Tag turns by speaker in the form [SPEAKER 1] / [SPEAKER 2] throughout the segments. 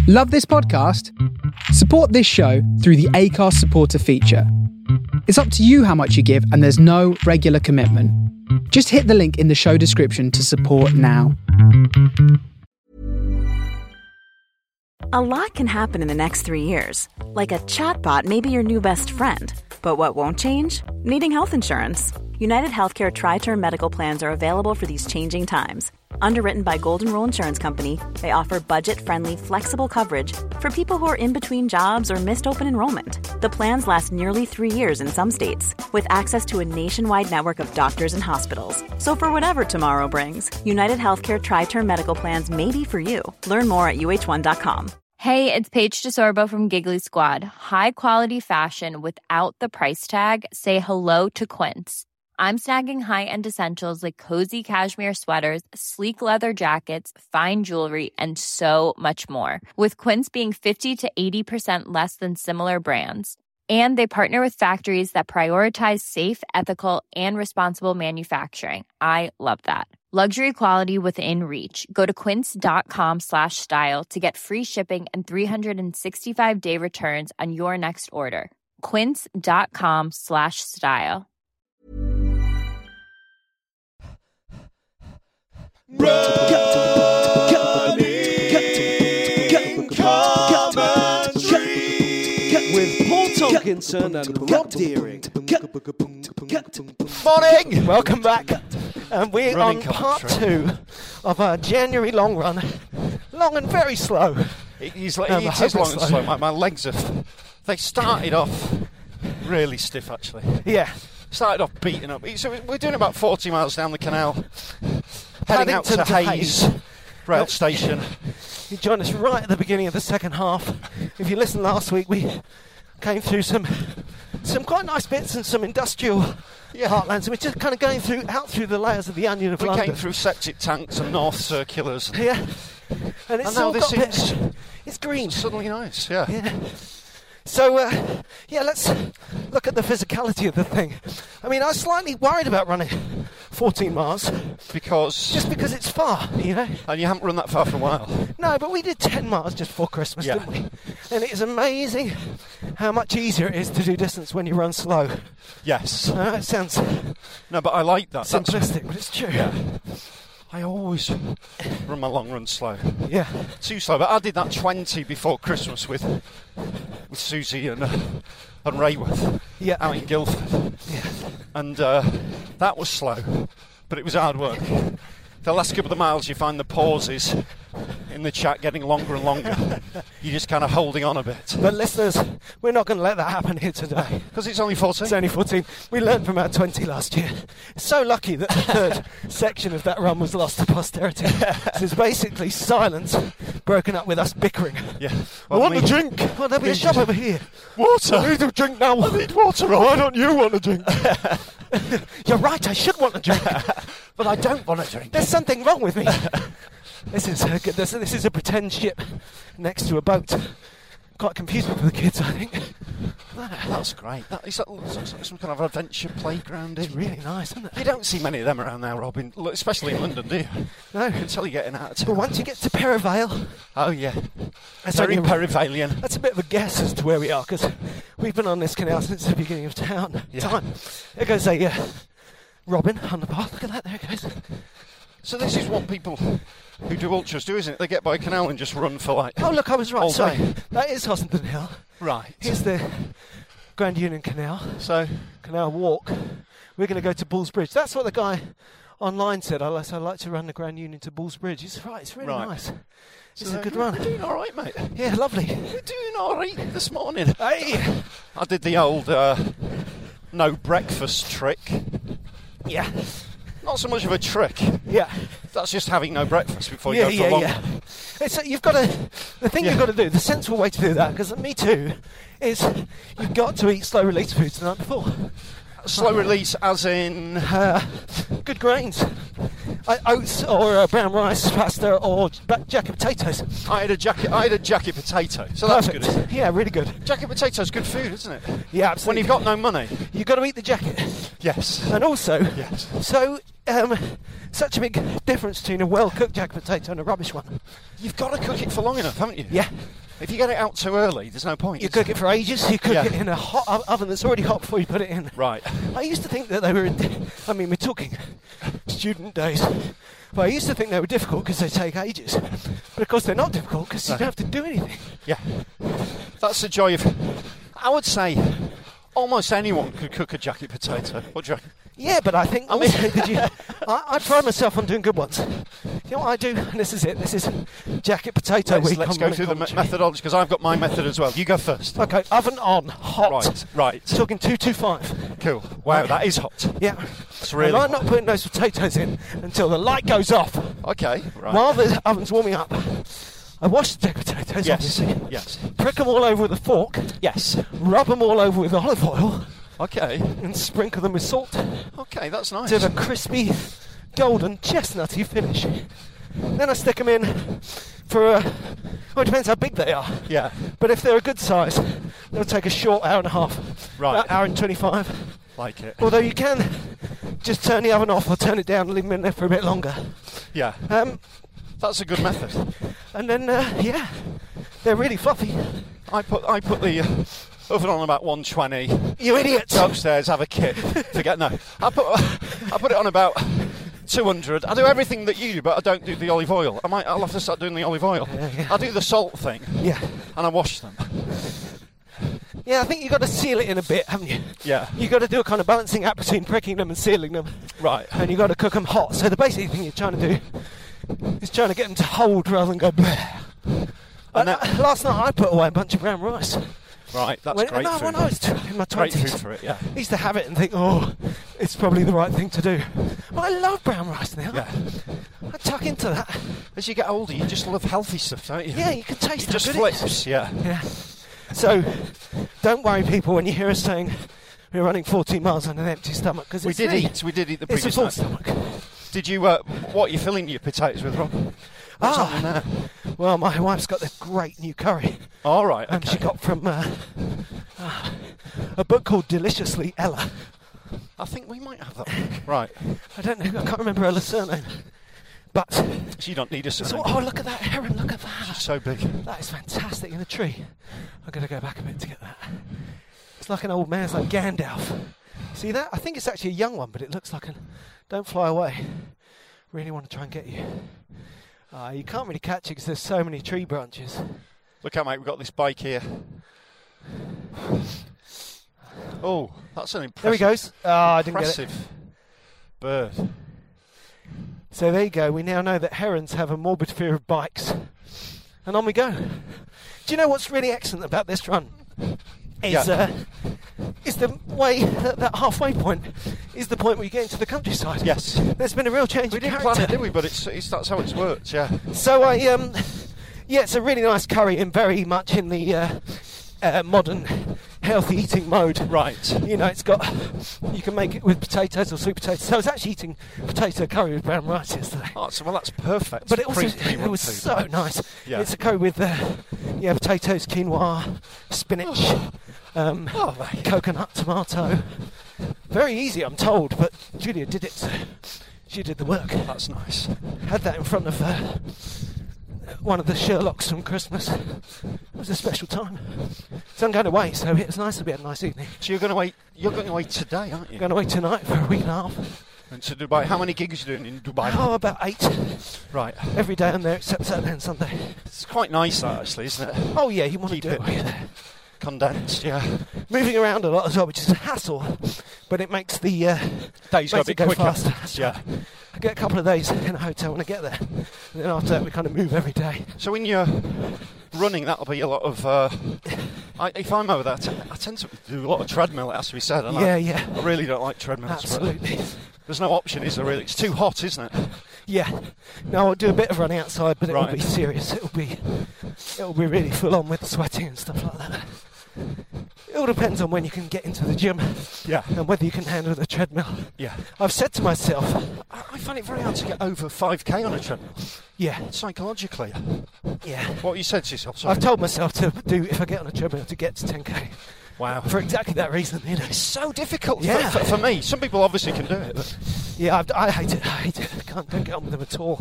[SPEAKER 1] Love this podcast? Support this show through the Acast supporter feature. It's up to you how much you give, and there's no regular commitment. Just hit the link in the show description to support now.
[SPEAKER 2] A lot can happen in the next 3 years. Like a chatbot may be your new best friend. But what won't change? Needing health insurance. United Healthcare Tri-Term Medical Plans are available for these changing times. Underwritten by Golden Rule Insurance Company, they offer budget-friendly, flexible coverage for people who are in between jobs or missed open enrollment. The plans last nearly 3 years in some states, with access to a nationwide network of doctors and hospitals. So for whatever tomorrow brings, United Healthcare Tri-Term Medical Plans may be for you. Learn more at uh1.com.
[SPEAKER 3] Hey, it's Paige DeSorbo from Giggly Squad. High quality fashion without the price tag. Say hello to Quince. I'm snagging high-end essentials like cozy cashmere sweaters, sleek leather jackets, fine jewelry, and so much more. With Quince being 50 to 80% less than similar brands. And they partner with factories that prioritize safe, ethical, and responsible manufacturing. I love that. Luxury quality within reach. Go to quince.com/style to get free shipping and 365-day returns on your next order. Quince.com/style.
[SPEAKER 4] With Paul Tomkinson and Rob Deering.
[SPEAKER 5] Morning! Welcome back. And we're on part 2 of our January long run. Long and very slow.
[SPEAKER 6] It is long and slow. My legs they started off really stiff, actually.
[SPEAKER 5] Yeah.
[SPEAKER 6] Started off beating up. So we're doing about 40 miles down the canal, heading out to Hayes rail station.
[SPEAKER 5] You joined us right at the beginning of the second half. If you listened last week, we came through some quite nice bits and some industrial heartlands, and we're just kind of going out through the layers of the onion of London.
[SPEAKER 6] We came through septic tanks and north circulars.
[SPEAKER 5] Yeah. And it's
[SPEAKER 6] now this is
[SPEAKER 5] it's green.
[SPEAKER 6] Suddenly nice, yeah.
[SPEAKER 5] So, let's look at the physicality of the thing. I mean, I was slightly worried about running 14 miles.
[SPEAKER 6] Just
[SPEAKER 5] because it's far, you know?
[SPEAKER 6] And you haven't run that far for a while.
[SPEAKER 5] No, but we did 10 miles just before Christmas, didn't we? And it is amazing how much easier it is to do distance when you run slow.
[SPEAKER 6] Yes.
[SPEAKER 5] It sounds...
[SPEAKER 6] No, but I like that.
[SPEAKER 5] Simplistic, but it's true.
[SPEAKER 6] Yeah. I always run my long run slow.
[SPEAKER 5] Yeah.
[SPEAKER 6] Too slow, but I did that 20 before Christmas with Susie and Rayworth out in Guildford.
[SPEAKER 5] Yeah.
[SPEAKER 6] And that was slow, but it was hard work. The last couple of miles you find the pauses in the chat getting longer and longer. You're just kind of holding on a bit.
[SPEAKER 5] But listeners, we're not going to let that happen here today.
[SPEAKER 6] Because it's only 14?
[SPEAKER 5] It's only 14. We learned from our 20 last year. It's so lucky that the third section of that run was lost to posterity. So it's basically silence broken up with us bickering.
[SPEAKER 6] Yeah.
[SPEAKER 5] I want a drink. Well, there'll be a shop over here.
[SPEAKER 6] Water.
[SPEAKER 5] I need a drink now.
[SPEAKER 6] I need water. Why don't you want a drink?
[SPEAKER 5] You're right, I should want a drink.
[SPEAKER 6] But I don't want a drink.
[SPEAKER 5] There's something wrong with me. This is a pretend ship next to a boat. Quite confusing for the kids, I think.
[SPEAKER 6] That's great. It's like some kind of adventure playground.
[SPEAKER 5] It's really nice, isn't it?
[SPEAKER 6] You don't see many of them around there, Robin, especially in London, do you?
[SPEAKER 5] No.
[SPEAKER 6] Until you're getting out of town.
[SPEAKER 5] But once you get to Perivale...
[SPEAKER 6] Oh, yeah.
[SPEAKER 5] That's
[SPEAKER 6] very Perivalian.
[SPEAKER 5] That's a bit of a guess as to where we are, because we've been on this canal since the beginning of time. There goes a robin on the path. Look at that, there it goes.
[SPEAKER 6] So this is what people who do ultras do, isn't it? They get by a canal and just run for like...
[SPEAKER 5] Oh, look, I was right.
[SPEAKER 6] all
[SPEAKER 5] Sorry.
[SPEAKER 6] day.
[SPEAKER 5] That is Hossenden Hill.
[SPEAKER 6] Right.
[SPEAKER 5] Here's the Grand Union Canal.
[SPEAKER 6] So,
[SPEAKER 5] Canal Walk. We're going to go to Bulls Bridge. That's what the guy online said. I'd like to run the Grand Union to Bulls Bridge. He's right. It's really nice. It's a good run.
[SPEAKER 6] You're doing all right, mate.
[SPEAKER 5] Yeah, lovely.
[SPEAKER 6] You're doing all right this morning.
[SPEAKER 5] Hey!
[SPEAKER 6] I did the old no breakfast trick.
[SPEAKER 5] Yeah.
[SPEAKER 6] Not so much of a trick.
[SPEAKER 5] Yeah.
[SPEAKER 6] That's just having no breakfast before you go for long.
[SPEAKER 5] Yeah. You've got to... The thing you've got to do, the sensible way to do that, because me too, is you've got to eat slow-release foods the night before.
[SPEAKER 6] Slow release as in...
[SPEAKER 5] Good grains. Oats or brown rice, pasta or jacket potatoes.
[SPEAKER 6] I had a jacket potato, so that's
[SPEAKER 5] Perfect.
[SPEAKER 6] good, isn't it?
[SPEAKER 5] Yeah, really good.
[SPEAKER 6] Jacket potato's good food, isn't it?
[SPEAKER 5] Yeah,
[SPEAKER 6] When
[SPEAKER 5] absolutely.
[SPEAKER 6] you've got no money.
[SPEAKER 5] You've got to eat the jacket.
[SPEAKER 6] Yes.
[SPEAKER 5] And also,
[SPEAKER 6] Yes.
[SPEAKER 5] so such a big difference between a well-cooked jacket potato and a rubbish one.
[SPEAKER 6] You've got to cook it for long enough, haven't you?
[SPEAKER 5] Yeah.
[SPEAKER 6] If you get it out too early, there's no point.
[SPEAKER 5] You cook it for ages. You cook
[SPEAKER 6] Yeah.
[SPEAKER 5] it in a hot oven that's already hot before you put it in.
[SPEAKER 6] Right.
[SPEAKER 5] I used to think that they were... I mean, we're talking student days. But I used to think they were difficult because they take ages. But of course they're not difficult because you don't have to do anything.
[SPEAKER 6] Yeah. That's the joy of... I would say almost anyone could cook a jacket potato. What do you reckon?
[SPEAKER 5] Yeah, but I think... I mean, I pride myself on doing good ones. You know what I do? And this is it. This is jacket potato week.
[SPEAKER 6] Let's go through the methodology, because I've got my method as well. You go first.
[SPEAKER 5] Okay, oven on, hot.
[SPEAKER 6] Right.
[SPEAKER 5] Talking 225.
[SPEAKER 6] Cool. Wow, that is hot.
[SPEAKER 5] Yeah.
[SPEAKER 6] It's really
[SPEAKER 5] And I'm
[SPEAKER 6] hot.
[SPEAKER 5] not putting those potatoes in until the light goes off.
[SPEAKER 6] Okay, right.
[SPEAKER 5] While the oven's warming up, I wash the jacket potatoes,
[SPEAKER 6] Yes,
[SPEAKER 5] obviously.
[SPEAKER 6] yes.
[SPEAKER 5] Prick them all over with a fork.
[SPEAKER 6] Yes.
[SPEAKER 5] Rub them all over with olive oil.
[SPEAKER 6] Okay.
[SPEAKER 5] And sprinkle them with salt.
[SPEAKER 6] Okay, that's nice.
[SPEAKER 5] To the crispy, golden, chestnutty finish. Then I stick them in for well, it depends how big they are.
[SPEAKER 6] Yeah.
[SPEAKER 5] But if they're a good size, they'll take a short hour and a half.
[SPEAKER 6] Right.
[SPEAKER 5] About hour and 25.
[SPEAKER 6] Like it.
[SPEAKER 5] Although you can just turn the oven off or turn it down and leave them in there for a bit longer.
[SPEAKER 6] Yeah. That's a good method.
[SPEAKER 5] And then, yeah, they're really fluffy.
[SPEAKER 6] I put the oven on about 120.
[SPEAKER 5] You idiot!
[SPEAKER 6] Go upstairs, have a kit. Forget no. I put it on about 200. I do everything that you do, but I don't do the olive oil. I'll have to start doing the olive oil.
[SPEAKER 5] Yeah.
[SPEAKER 6] I do the salt thing.
[SPEAKER 5] Yeah.
[SPEAKER 6] And I wash them.
[SPEAKER 5] Yeah, I think you've got to seal it in a bit, haven't you?
[SPEAKER 6] Yeah.
[SPEAKER 5] You've got to do a kind of balancing act between pricking them and sealing them.
[SPEAKER 6] Right.
[SPEAKER 5] And you've got to cook them hot. So the basic thing you're trying to do is trying to get them to hold rather than go bleh. Last night I put away a bunch of brown rice.
[SPEAKER 6] Right, that's great food.
[SPEAKER 5] When I was in my 20s,
[SPEAKER 6] Great food for it, yeah.
[SPEAKER 5] I used to have it and think, oh, it's probably the right thing to do. But I love brown rice now.
[SPEAKER 6] Yeah.
[SPEAKER 5] I tuck into that.
[SPEAKER 6] As you get older, you just love healthy stuff, don't you?
[SPEAKER 5] Yeah, you can taste
[SPEAKER 6] It just
[SPEAKER 5] how good it is.
[SPEAKER 6] flips, yeah.
[SPEAKER 5] Yeah. So, don't worry, people, when you hear us saying we're running 14 miles on an empty stomach, because
[SPEAKER 6] We did eat the
[SPEAKER 5] It's a
[SPEAKER 6] previous
[SPEAKER 5] full
[SPEAKER 6] night.
[SPEAKER 5] stomach.
[SPEAKER 6] Did you, what are you filling your potatoes with, Rob? What's on there?
[SPEAKER 5] Well, my wife's got this great new curry.
[SPEAKER 6] All right, okay.
[SPEAKER 5] She got from a book called Deliciously Ella.
[SPEAKER 6] I think we might have that one. Right.
[SPEAKER 5] I don't know, I can't remember her surname. But
[SPEAKER 6] So you don't need a
[SPEAKER 5] so,
[SPEAKER 6] surname.
[SPEAKER 5] oh, look at that heron, look at that.
[SPEAKER 6] It's so big.
[SPEAKER 5] That is fantastic in a tree. I'm going to go back a bit to get that. It's like an old man, it's like Gandalf. See that? I think it's actually a young one, but it looks like don't fly away. Really want to try and get you. You can't really catch it because there's so many tree branches.
[SPEAKER 6] Look out, mate, we've got this bike here. Oh, that's an impressive,
[SPEAKER 5] There he goes. I didn't get it.
[SPEAKER 6] impressive bird.
[SPEAKER 5] So there you go. We now know that herons have a morbid fear of bikes. And on we go. Do you know what's really excellent about this run? Is the way, that halfway point is the point where you get into the countryside.
[SPEAKER 6] Yes.
[SPEAKER 5] There's been a real change
[SPEAKER 6] We
[SPEAKER 5] in
[SPEAKER 6] didn't
[SPEAKER 5] character.
[SPEAKER 6] plan it, did we? But it's that's how it's worked, yeah.
[SPEAKER 5] So it's a really nice curry and very much in the modern healthy eating mode.
[SPEAKER 6] Right.
[SPEAKER 5] You know, you can make it with potatoes or sweet potatoes. So I was actually eating potato curry with brown rice yesterday.
[SPEAKER 6] Oh, well, that's perfect.
[SPEAKER 5] But it was
[SPEAKER 6] Pre-one food.
[SPEAKER 5] so nice.
[SPEAKER 6] Yeah.
[SPEAKER 5] It's a curry with potatoes, quinoa, spinach, coconut, tomato. Very easy, I'm told, but Julia did it. She did the work.
[SPEAKER 6] That's nice.
[SPEAKER 5] Had that in front of one of the Sherlocks from Christmas. It was a special time. So I'm going away, so it's nice to be a nice evening.
[SPEAKER 6] So you're going away today, aren't you?
[SPEAKER 5] Going away tonight for a week and a half.
[SPEAKER 6] And to Dubai. How many gigs are you doing in Dubai?
[SPEAKER 5] Oh, about 8.
[SPEAKER 6] Right.
[SPEAKER 5] Every day I'm there except Saturday and Sunday.
[SPEAKER 6] It's quite nice, that, actually, isn't it?
[SPEAKER 5] Oh yeah, you want to
[SPEAKER 6] Keep
[SPEAKER 5] do
[SPEAKER 6] it
[SPEAKER 5] it while you're there.
[SPEAKER 6] condensed, yeah.
[SPEAKER 5] Moving around a lot as well, which is a hassle, but it makes the
[SPEAKER 6] Days go a
[SPEAKER 5] makes
[SPEAKER 6] bit
[SPEAKER 5] it go
[SPEAKER 6] quicker.
[SPEAKER 5] faster.
[SPEAKER 6] Yeah.
[SPEAKER 5] I get a couple of days in a hotel when I get there, and then after that we kind of move every day.
[SPEAKER 6] So when you're running, that'll be a lot of... if I'm over there, I tend to do a lot of treadmill, it has to be said. And
[SPEAKER 5] Yeah.
[SPEAKER 6] I really don't like treadmills.
[SPEAKER 5] Absolutely.
[SPEAKER 6] There's no option, is there, really? It's too hot, isn't it?
[SPEAKER 5] Yeah. No, I'll do a bit of running outside, but it'll
[SPEAKER 6] Right.
[SPEAKER 5] be serious. It'll be really full on with sweating and stuff like that. all depends on when you can get into the gym.
[SPEAKER 6] Yeah.
[SPEAKER 5] And whether you can handle the treadmill.
[SPEAKER 6] Yeah.
[SPEAKER 5] I've said to myself,
[SPEAKER 6] I find it very hard to get over 5k on a treadmill.
[SPEAKER 5] yeah,
[SPEAKER 6] Psychologically.
[SPEAKER 5] yeah.
[SPEAKER 6] What you said to yourself, sorry.
[SPEAKER 5] I've told myself to do, if I get on a treadmill, to get to 10k.
[SPEAKER 6] Wow.
[SPEAKER 5] For exactly that reason, you know.
[SPEAKER 6] It's so difficult
[SPEAKER 5] Yeah.
[SPEAKER 6] for me. Some people obviously can do it, but
[SPEAKER 5] Yeah, I hate it. Don't get on with them at all.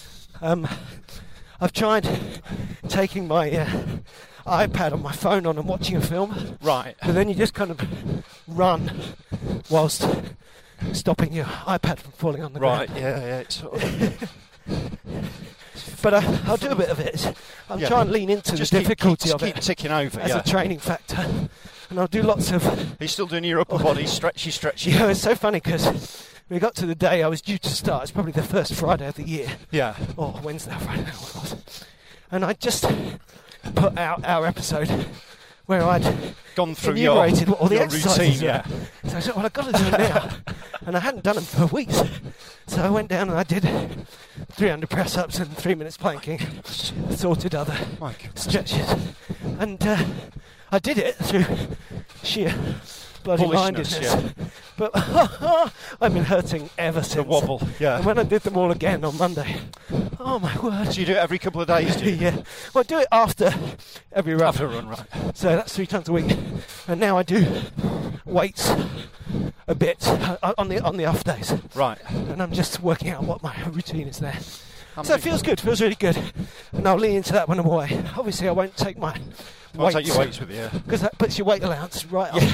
[SPEAKER 5] I've tried taking my iPad on my phone on and watching a film.
[SPEAKER 6] right.
[SPEAKER 5] But then you just kind of run whilst stopping your iPad from falling on the
[SPEAKER 6] Right,
[SPEAKER 5] ground.
[SPEAKER 6] yeah, it's sort of
[SPEAKER 5] But I'll do a bit of it. I'm
[SPEAKER 6] Yeah.
[SPEAKER 5] trying to lean into
[SPEAKER 6] just
[SPEAKER 5] the difficulty
[SPEAKER 6] keep
[SPEAKER 5] of it
[SPEAKER 6] ticking over.
[SPEAKER 5] as
[SPEAKER 6] Yeah.
[SPEAKER 5] a training factor. And I'll do lots of...
[SPEAKER 6] He's still doing your upper body stretchy.
[SPEAKER 5] Yeah, it's so funny because we got to the day I was due to start. It's probably the first Friday of the year.
[SPEAKER 6] Yeah.
[SPEAKER 5] Or Wednesday or Friday, I don't know what it was. And I just put out our episode where I'd
[SPEAKER 6] Gone through your
[SPEAKER 5] enumerated what all the
[SPEAKER 6] your
[SPEAKER 5] exercises
[SPEAKER 6] routine,
[SPEAKER 5] were.
[SPEAKER 6] yeah.
[SPEAKER 5] So I said, well, I've got to do it now. And I hadn't done them for weeks. So I went down and I did 300 press-ups and 3 minutes planking. Sorted other
[SPEAKER 6] My God.
[SPEAKER 5] stretches. And I did it through sheer bloody
[SPEAKER 6] Bullishness,
[SPEAKER 5] mindedness.
[SPEAKER 6] yeah.
[SPEAKER 5] But I've been hurting ever since.
[SPEAKER 6] The wobble, yeah.
[SPEAKER 5] And when I did them all again on Monday, oh my word.
[SPEAKER 6] So you do it every couple of days, do you?
[SPEAKER 5] Yeah. Well, I do it after every run.
[SPEAKER 6] After a run, right.
[SPEAKER 5] So that's 3 times a week. And now I do weights a bit on the off days.
[SPEAKER 6] Right.
[SPEAKER 5] And I'm just working out what my routine is there.
[SPEAKER 6] I'm
[SPEAKER 5] So it feels good, feels really good. And I'll lean into that when I'm away. Obviously, I won't take my
[SPEAKER 6] I'll take your weights with you. Yeah.
[SPEAKER 5] because that puts your weight allowance right up.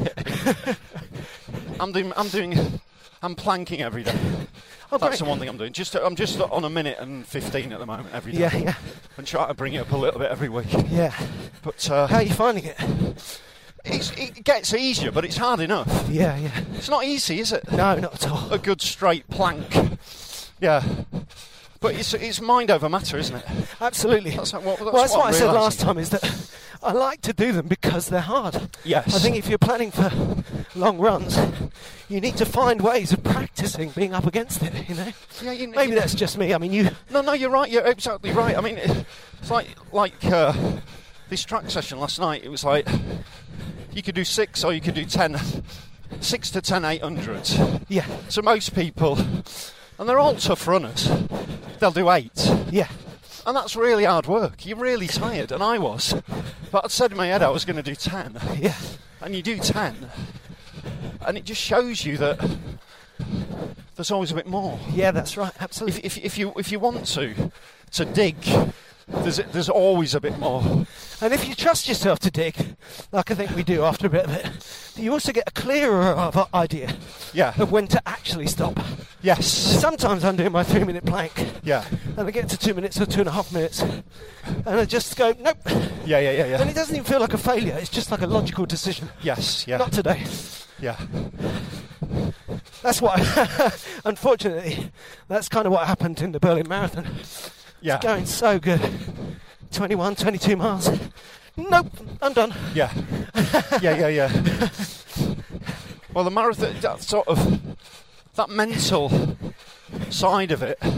[SPEAKER 6] I'm planking every day.
[SPEAKER 5] Oh,
[SPEAKER 6] That's
[SPEAKER 5] great.
[SPEAKER 6] the one thing I'm doing. I'm just on 1 minute and 15 at the moment every day.
[SPEAKER 5] Yeah, yeah,
[SPEAKER 6] And try to bring it up a little bit every week.
[SPEAKER 5] yeah.
[SPEAKER 6] But
[SPEAKER 5] How are you finding it?
[SPEAKER 6] it gets easier, but it's hard enough.
[SPEAKER 5] Yeah, yeah.
[SPEAKER 6] It's not easy, is it?
[SPEAKER 5] No, not at all.
[SPEAKER 6] A good straight plank. Yeah. But it's mind over matter, isn't it?
[SPEAKER 5] Absolutely.
[SPEAKER 6] That's
[SPEAKER 5] Well,
[SPEAKER 6] what
[SPEAKER 5] that's what I
[SPEAKER 6] I'm
[SPEAKER 5] said
[SPEAKER 6] realising.
[SPEAKER 5] last time, is that I like to do them because they're hard.
[SPEAKER 6] Yes.
[SPEAKER 5] I think if you're planning for long runs, you need to find ways of practicing being up against it, you know?
[SPEAKER 6] Yeah,
[SPEAKER 5] Maybe that's just me. I mean, you...
[SPEAKER 6] No, you're right. You're exactly right. I mean, it's like this track session last night. It was like you could do 6 or you could do 10. 6 to 10 800s.
[SPEAKER 5] Yeah,
[SPEAKER 6] So most people, and they're all tough runners, they'll do 8.
[SPEAKER 5] yeah.
[SPEAKER 6] And that's really hard work. You're really tired, and I was. But I'd said in my head I was going to do 10.
[SPEAKER 5] Yeah,
[SPEAKER 6] And you do 10. And it just shows you that there's always a bit more.
[SPEAKER 5] yeah, that's right, absolutely.
[SPEAKER 6] If you want to dig, there's always a bit more.
[SPEAKER 5] And if you trust yourself to dig, like I think we do after a bit of it, you also get a clearer idea
[SPEAKER 6] Yeah.
[SPEAKER 5] of when to actually stop.
[SPEAKER 6] Yes.
[SPEAKER 5] Sometimes I'm doing my 3-minute plank,
[SPEAKER 6] Yeah.
[SPEAKER 5] and I get to 2 minutes or 2.5 minutes, and I just go, nope.
[SPEAKER 6] Yeah.
[SPEAKER 5] And it doesn't even feel like a failure, it's just like a logical decision.
[SPEAKER 6] Yes. Yeah.
[SPEAKER 5] Not today.
[SPEAKER 6] Yeah.
[SPEAKER 5] That's what, unfortunately, that's kind of what happened in the Berlin Marathon.
[SPEAKER 6] Yeah.
[SPEAKER 5] It's going so good. 21, 22 miles. Nope, I'm done.
[SPEAKER 6] Yeah. Yeah. Well, the marathon, that mental side of it,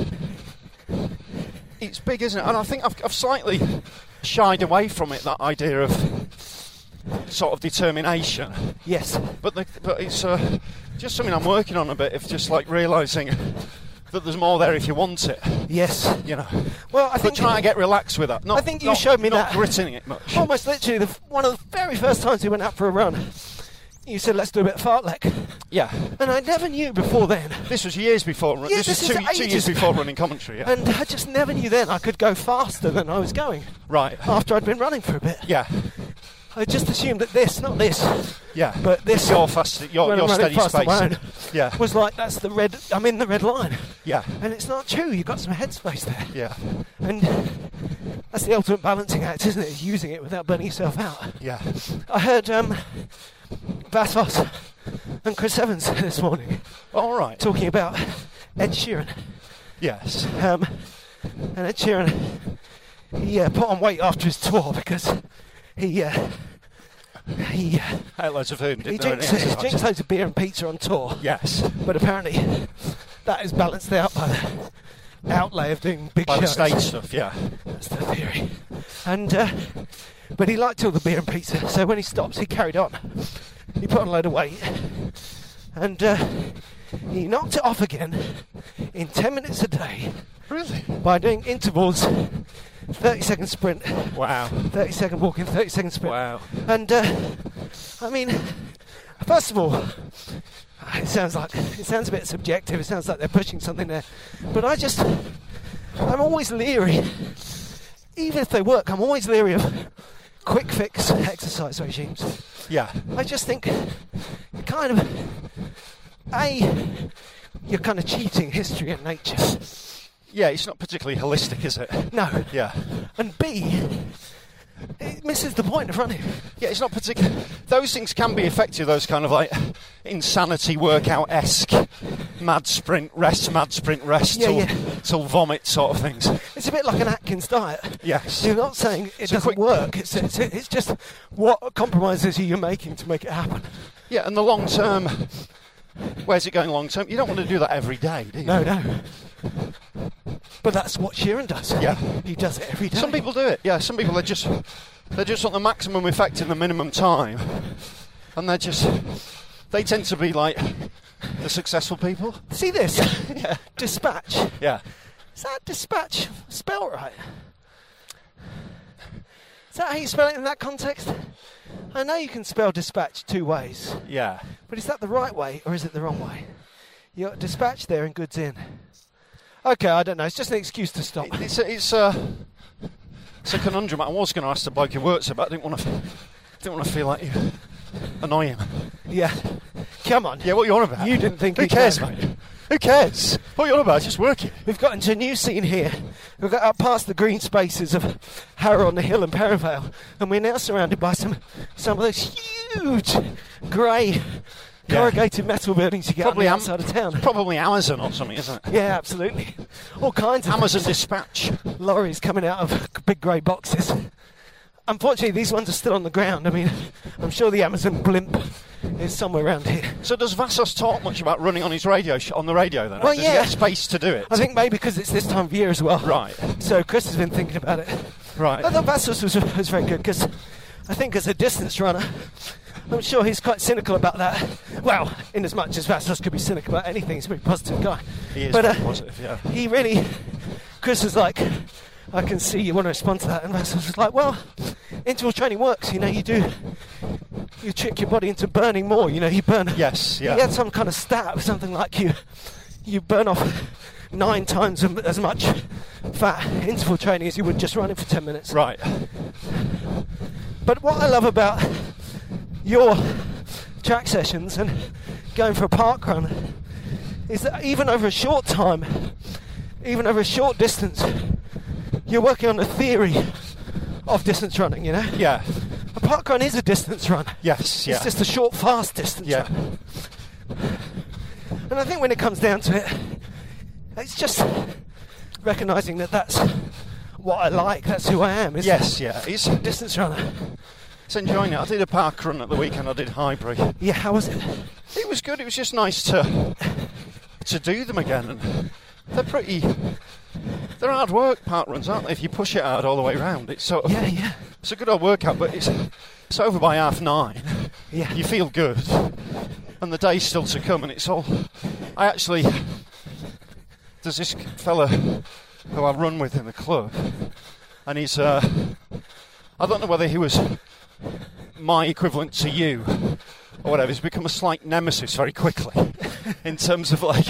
[SPEAKER 6] it's big, isn't it? And I think I've slightly shied away from it, that idea of sort of determination.
[SPEAKER 5] Yes.
[SPEAKER 6] But it's just something I'm working on a bit, of just like realising that there's more there if you want it,
[SPEAKER 5] Yes.
[SPEAKER 6] you know.
[SPEAKER 5] Well, I
[SPEAKER 6] But
[SPEAKER 5] think
[SPEAKER 6] try to get relaxed with that. Not,
[SPEAKER 5] I think you
[SPEAKER 6] not-
[SPEAKER 5] showed me
[SPEAKER 6] not
[SPEAKER 5] that.
[SPEAKER 6] gritting it much.
[SPEAKER 5] almost literally one of the very first times we went out for a run, you said, let's do a bit of fartlek.
[SPEAKER 6] Yeah.
[SPEAKER 5] And I never knew before then.
[SPEAKER 6] This was years before.
[SPEAKER 5] Yeah,
[SPEAKER 6] this was
[SPEAKER 5] this is
[SPEAKER 6] 2 years
[SPEAKER 5] ages
[SPEAKER 6] before
[SPEAKER 5] ago.
[SPEAKER 6] running commentary. Yeah.
[SPEAKER 5] And I just never knew then I could go faster than I was going
[SPEAKER 6] Right.
[SPEAKER 5] after I'd been running for a bit.
[SPEAKER 6] Yeah.
[SPEAKER 5] I just assumed that this, not this,
[SPEAKER 6] Yeah.
[SPEAKER 5] but this,
[SPEAKER 6] Your fast, your
[SPEAKER 5] when I'm running
[SPEAKER 6] steady
[SPEAKER 5] fast on my
[SPEAKER 6] space.
[SPEAKER 5] own,
[SPEAKER 6] Yeah.
[SPEAKER 5] was like, that's the red, I'm in the red line.
[SPEAKER 6] Yeah.
[SPEAKER 5] And it's not true, you've got some headspace there.
[SPEAKER 6] Yeah.
[SPEAKER 5] And that's the ultimate balancing act, isn't it? Using it without burning yourself out.
[SPEAKER 6] Yeah.
[SPEAKER 5] I heard Bas Vos and Chris Evans this morning
[SPEAKER 6] All right.
[SPEAKER 5] talking about Ed Sheeran.
[SPEAKER 6] Yes.
[SPEAKER 5] And Ed Sheeran, he put on weight after his tour because he
[SPEAKER 6] Loads of food.
[SPEAKER 5] drinks loads of beer and pizza on tour.
[SPEAKER 6] Yes.
[SPEAKER 5] But apparently that is balanced out by outlay of doing big
[SPEAKER 6] By the
[SPEAKER 5] shows.
[SPEAKER 6] stage stuff, yeah.
[SPEAKER 5] That's the theory. And but he liked all the beer and pizza, so when he stops, he carried on. He put on a load of weight, and he knocked it off again in 10 minutes a day.
[SPEAKER 6] Really?
[SPEAKER 5] By doing intervals, 30-second sprint,
[SPEAKER 6] Wow.
[SPEAKER 5] 30-second walking, 30-second sprint.
[SPEAKER 6] Wow.
[SPEAKER 5] And I mean, first of all, it sounds a bit subjective. It sounds like they're pushing something there, but I'm always leery. Even if they work, I'm always leery of quick fix exercise regimes.
[SPEAKER 6] Yeah.
[SPEAKER 5] I just think you're kind of you're kind of cheating history and nature.
[SPEAKER 6] Yeah, it's not particularly holistic, is it?
[SPEAKER 5] No.
[SPEAKER 6] Yeah.
[SPEAKER 5] And B, it misses the point of running.
[SPEAKER 6] Yeah, it's not particularly... Those things can be effective, those kind of like insanity workout-esque mad sprint, rest till vomit sort of things.
[SPEAKER 5] It's a bit like an Atkins diet.
[SPEAKER 6] Yes.
[SPEAKER 5] You're not saying it doesn't work. It's just what compromises you're making to make it happen.
[SPEAKER 6] Yeah, and the long term... Where's it going long term? You don't want to do that every day, do you?
[SPEAKER 5] No. But that's what Sheeran does.
[SPEAKER 6] Yeah.
[SPEAKER 5] He does it every day.
[SPEAKER 6] Some people do it, yeah. Some people, they just want the maximum effect in the minimum time. And they tend to be like the successful people.
[SPEAKER 5] See this?
[SPEAKER 6] Yeah.
[SPEAKER 5] Dispatch.
[SPEAKER 6] Yeah.
[SPEAKER 5] Is that dispatch spelled right? Is that how you spell it in that context? I know you can spell dispatch two ways.
[SPEAKER 6] Yeah.
[SPEAKER 5] But is that the right way or is it the wrong way? You got dispatch there and goods in. Okay, I don't know. It's just an excuse to stop.
[SPEAKER 6] It's a conundrum. I was going to ask the bloke who works it, but I didn't want to feel like you annoy him.
[SPEAKER 5] Yeah. Come on.
[SPEAKER 6] Yeah, what are you on about?
[SPEAKER 5] You didn't think
[SPEAKER 6] Who cares, mate? Who cares? What are you on about? It's just working.
[SPEAKER 5] We've got into a new scene here. We've got up past the green spaces of Harrow on the Hill and Perivale, and we're now surrounded by some of those huge grey corrugated metal buildings you get on the outside of town.
[SPEAKER 6] Probably Amazon or something, isn't it?
[SPEAKER 5] Yeah, absolutely. All kinds of
[SPEAKER 6] Amazon dispatch.
[SPEAKER 5] lorries coming out of big grey boxes. Unfortunately, these ones are still on the ground. I mean, I'm sure the Amazon blimp is somewhere around here.
[SPEAKER 6] So does Vassos talk much about running on his radio on the radio then?
[SPEAKER 5] Well,
[SPEAKER 6] does he get space to do it?
[SPEAKER 5] I think maybe because it's this time of year as well.
[SPEAKER 6] Right.
[SPEAKER 5] So Chris has been thinking about it.
[SPEAKER 6] Right.
[SPEAKER 5] I thought Vassos was very good because I think as a distance runner, I'm sure he's quite cynical about that. Well, in as much as Vassos could be cynical about anything, he's a very positive guy.
[SPEAKER 6] He is
[SPEAKER 5] very
[SPEAKER 6] positive, yeah.
[SPEAKER 5] He really... Chris was like, I can see you want to respond to that. And Vassos was like, well, interval training works. You know, you trick your body into burning more. You know, you burn...
[SPEAKER 6] Yes, yeah.
[SPEAKER 5] He had some kind of stat of something like you burn off 9 times as much fat interval training as you would just running for 10 minutes.
[SPEAKER 6] Right.
[SPEAKER 5] But what I love about your track sessions and going for a park run is that even over a short time, even over a short distance, you're working on the theory of distance running, you know?
[SPEAKER 6] Yeah.
[SPEAKER 5] A park run is a distance run.
[SPEAKER 6] Yes, yeah.
[SPEAKER 5] It's just a short, fast distance run. And I think when it comes down to it, it's just recognising that that's what I like, that's who I am.
[SPEAKER 6] Yes, yeah.
[SPEAKER 5] It's a distance runner.
[SPEAKER 6] It's enjoying it. I did a park run at the weekend. I did Highbury.
[SPEAKER 5] Yeah, how was it?
[SPEAKER 6] It was good. It was just nice to do them again. And they're hard work, park runs, aren't they? If you push it hard all the way around, it's sort of...
[SPEAKER 5] Yeah.
[SPEAKER 6] It's a good old workout, but it's over by 9:30.
[SPEAKER 5] Yeah.
[SPEAKER 6] You feel good. And the day's still to come, and it's all... There's this fella who I run with in the club, and he's... I don't know whether he was my equivalent to you or whatever. He's become a slight nemesis very quickly in terms of like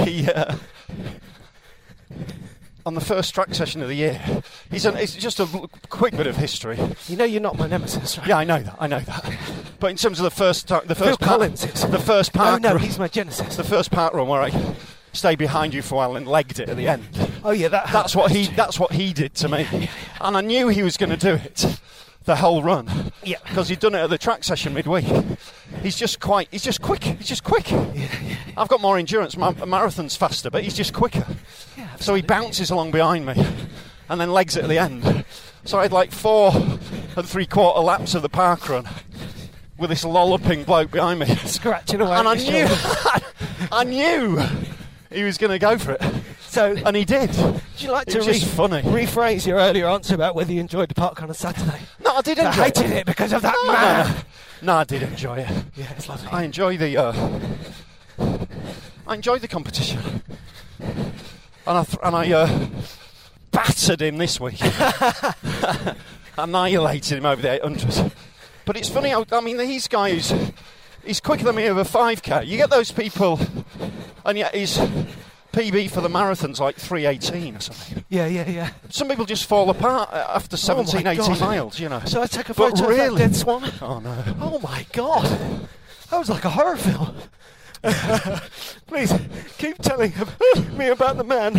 [SPEAKER 6] on the first track session of the year. It's just a quick bit of history.
[SPEAKER 5] You know you're not my nemesis, right?
[SPEAKER 6] Yeah, I know that. But in terms of the first
[SPEAKER 5] Phil Collins is.
[SPEAKER 6] The first park
[SPEAKER 5] Oh no,
[SPEAKER 6] run,
[SPEAKER 5] he's my genesis.
[SPEAKER 6] the first park run where I stayed behind you for a while and legged it at the end.
[SPEAKER 5] Oh yeah,
[SPEAKER 6] That's what he did to me.
[SPEAKER 5] Yeah.
[SPEAKER 6] And I knew he was going to do it the whole run.
[SPEAKER 5] Yeah.
[SPEAKER 6] Because he'd done it at the track session midweek. He's just quick.
[SPEAKER 5] Yeah.
[SPEAKER 6] I've got more endurance. My marathon's faster, but he's just quicker.
[SPEAKER 5] Yeah,
[SPEAKER 6] So he bounces along behind me and then legs it at the end. So I had like 4 3/4 laps of the park run with this lolloping bloke behind me.
[SPEAKER 5] scratching away.
[SPEAKER 6] And
[SPEAKER 5] at your shoulder.
[SPEAKER 6] I knew he was going to go for it. And he did.
[SPEAKER 5] Would you like
[SPEAKER 6] It
[SPEAKER 5] to
[SPEAKER 6] was just funny.
[SPEAKER 5] rephrase your earlier answer about whether you enjoyed the park on a Saturday?
[SPEAKER 6] No, I did
[SPEAKER 5] I
[SPEAKER 6] enjoy
[SPEAKER 5] hated it because of that man.
[SPEAKER 6] No, I did enjoy it.
[SPEAKER 5] Yeah, it's lovely.
[SPEAKER 6] I enjoy the competition, and I battered him this week, annihilated him over the 800. But it's funny. I mean, he's quicker than me over 5k. You get those people, and yet his PB for the marathon's like 3:18 or something.
[SPEAKER 5] Yeah.
[SPEAKER 6] Some people just fall apart after 17, 18 miles. You know.
[SPEAKER 5] So I take a
[SPEAKER 6] But
[SPEAKER 5] photo of
[SPEAKER 6] really-
[SPEAKER 5] that dead swan.
[SPEAKER 6] Oh no.
[SPEAKER 5] Oh my God, that was like a horror film. Please keep telling me about the man.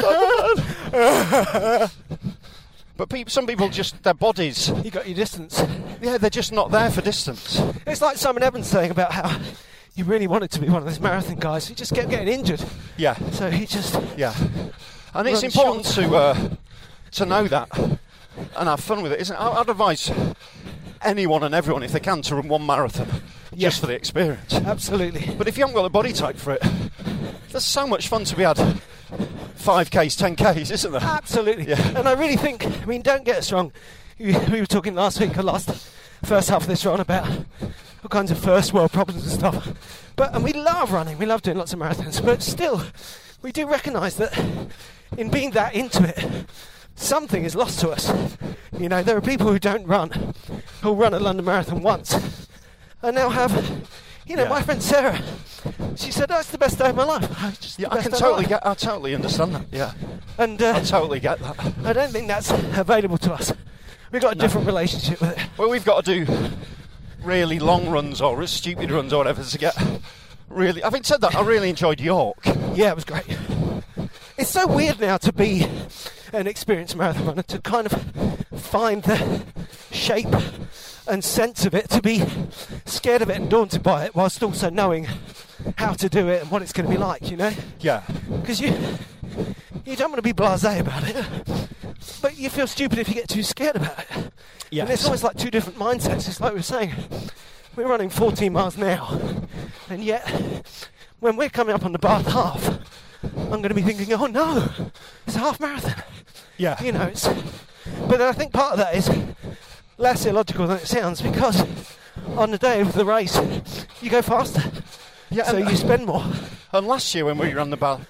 [SPEAKER 6] But some people just, their bodies,
[SPEAKER 5] You got your distance.
[SPEAKER 6] yeah, they're just not there for distance.
[SPEAKER 5] It's like Simon Evans saying about how he really wanted to be one of those marathon guys. He just kept getting injured,
[SPEAKER 6] Yeah,
[SPEAKER 5] so he just.
[SPEAKER 6] yeah. And it's
[SPEAKER 5] Run
[SPEAKER 6] important
[SPEAKER 5] short.
[SPEAKER 6] to know that and have fun with it, isn't it? I'd advise anyone and everyone, if they can, to run one marathon just for the experience.
[SPEAKER 5] Absolutely.
[SPEAKER 6] But if you haven't got the body type for it, there's so much fun to be had. 5Ks, 10Ks, isn't there?
[SPEAKER 5] Absolutely.
[SPEAKER 6] Yeah.
[SPEAKER 5] And I really think, I mean, don't get us wrong. We were talking last week, or first half of this run, about all kinds of first world problems and stuff. And we love running, we love doing lots of marathons, but still, we do recognise that in being that into it, something is lost to us. You know, there are people who don't run, who'll run a London Marathon once, and now have, you know,
[SPEAKER 6] Yeah.
[SPEAKER 5] my friend Sarah, she said, "Oh, it's the best day of my life." It's just
[SPEAKER 6] Yeah,
[SPEAKER 5] the
[SPEAKER 6] I
[SPEAKER 5] best
[SPEAKER 6] can
[SPEAKER 5] day of
[SPEAKER 6] totally
[SPEAKER 5] my life.
[SPEAKER 6] I totally understand that. Yeah,
[SPEAKER 5] And
[SPEAKER 6] I totally get that.
[SPEAKER 5] I don't think that's available to us. We've got a different relationship with it.
[SPEAKER 6] Well, we've got to do really long runs or stupid runs or whatever to get really. Having said that, I really enjoyed York.
[SPEAKER 5] Yeah, it was great. It's so weird now to be an experienced marathon runner, to kind of find the shape and sense of it, to be scared of it and daunted by it, whilst also knowing how to do it and what it's going to be like, you know?
[SPEAKER 6] Yeah,
[SPEAKER 5] Because you don't want to be blasé about it, but you feel stupid if you get too scared about it.
[SPEAKER 6] yes.
[SPEAKER 5] And it's almost like two different mindsets. It's like we were saying, we're running 14 miles now, and yet when we're coming up on the Bath half, I'm going to be thinking, oh no, it's a half marathon.
[SPEAKER 6] Yeah.
[SPEAKER 5] You know, but then I think part of that is less illogical than it sounds, because on the day of the race, you go faster.
[SPEAKER 6] Yeah,
[SPEAKER 5] So
[SPEAKER 6] and-
[SPEAKER 5] you spend more.
[SPEAKER 6] And last year when we ran the Bath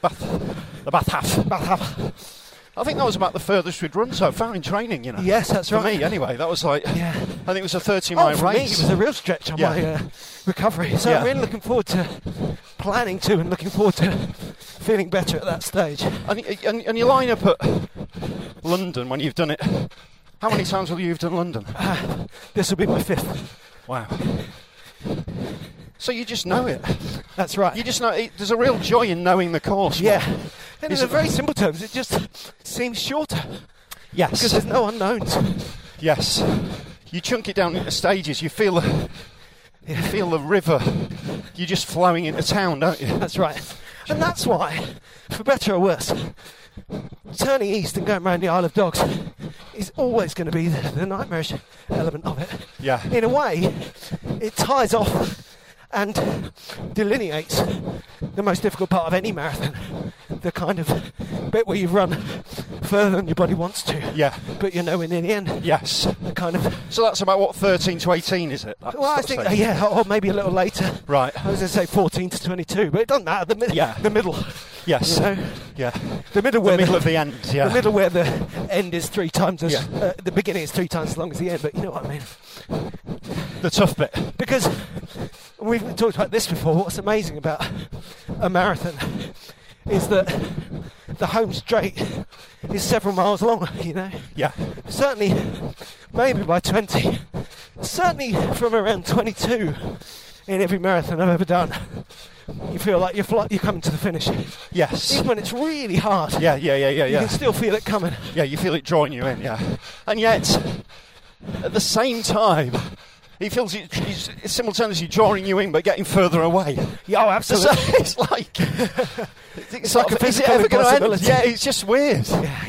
[SPEAKER 6] half, I think that was about the furthest we'd run so far in training, you know.
[SPEAKER 5] Yes, that's
[SPEAKER 6] For
[SPEAKER 5] right.
[SPEAKER 6] me, anyway, that was like,
[SPEAKER 5] Yeah.
[SPEAKER 6] I think it was a 30-mile
[SPEAKER 5] For me,
[SPEAKER 6] race.
[SPEAKER 5] it was a real stretch on
[SPEAKER 6] Yeah.
[SPEAKER 5] my recovery. So I'm
[SPEAKER 6] Yeah.
[SPEAKER 5] really looking forward to planning to, and looking forward to feeling better at that stage.
[SPEAKER 6] And you line up at London when you've done it. How many times have you done London?
[SPEAKER 5] This will be my 5th.
[SPEAKER 6] Wow. So you just know it.
[SPEAKER 5] That's right.
[SPEAKER 6] You just know there's a real joy in knowing the course.
[SPEAKER 5] Yeah. And
[SPEAKER 6] Is
[SPEAKER 5] in
[SPEAKER 6] it-
[SPEAKER 5] very simple terms, it just seems shorter
[SPEAKER 6] Yes.
[SPEAKER 5] because there's no unknowns.
[SPEAKER 6] Yes. You chunk it down into stages. You feel the river. You're just flowing into town, don't you?
[SPEAKER 5] That's right. And that's why, for better or worse, turning east and going around the Isle of Dogs is always going to be the nightmarish element of it.
[SPEAKER 6] Yeah.
[SPEAKER 5] In a way, it ties off and delineates the most difficult part of any marathon, the kind of bit where you've run further than your body wants to,
[SPEAKER 6] Yeah.
[SPEAKER 5] but you're nowhere near the end.
[SPEAKER 6] Yes.
[SPEAKER 5] The kind of,
[SPEAKER 6] So that's about what, 13 to 18, is it?
[SPEAKER 5] well, I think, yeah, or maybe a little later.
[SPEAKER 6] Right.
[SPEAKER 5] I was going to say 14 to 22, but it doesn't matter. The middle.
[SPEAKER 6] Yes.
[SPEAKER 5] You know?
[SPEAKER 6] Yeah.
[SPEAKER 5] The middle
[SPEAKER 6] The
[SPEAKER 5] where
[SPEAKER 6] middle of the end. Yeah.
[SPEAKER 5] The middle where the end is 3 times as
[SPEAKER 6] Yeah.
[SPEAKER 5] the beginning is 3 times as long as the end, but you know what I mean.
[SPEAKER 6] The tough bit.
[SPEAKER 5] Because we've talked about this before. What's amazing about a marathon is that the home straight is several miles long. You know.
[SPEAKER 6] Yeah.
[SPEAKER 5] Certainly, maybe by 20. Certainly from around 22 in every marathon I've ever done. You feel like you're coming to the finish.
[SPEAKER 6] Yes.
[SPEAKER 5] Even when it's really hard.
[SPEAKER 6] Yeah.
[SPEAKER 5] You can still feel it coming.
[SPEAKER 6] Yeah, you feel it drawing you in, yeah. And yet, at the same time, he feels he's simultaneously drawing you in but getting further away.
[SPEAKER 5] Yeah, oh, absolutely.
[SPEAKER 6] So it's like...
[SPEAKER 5] It's like a
[SPEAKER 6] is it
[SPEAKER 5] physical
[SPEAKER 6] ever going to end?
[SPEAKER 5] impossibility.
[SPEAKER 6] Yeah, it's just weird.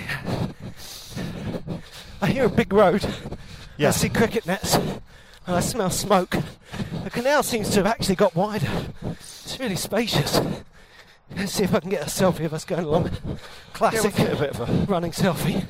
[SPEAKER 5] I hear a big road.
[SPEAKER 6] Yeah.
[SPEAKER 5] I see cricket nets. And I smell smoke. The canal seems to have actually got wider. It's really spacious. Let's see if I can get a selfie of us going along. Classic
[SPEAKER 6] Yeah, we've hit a bit of a
[SPEAKER 5] running selfie.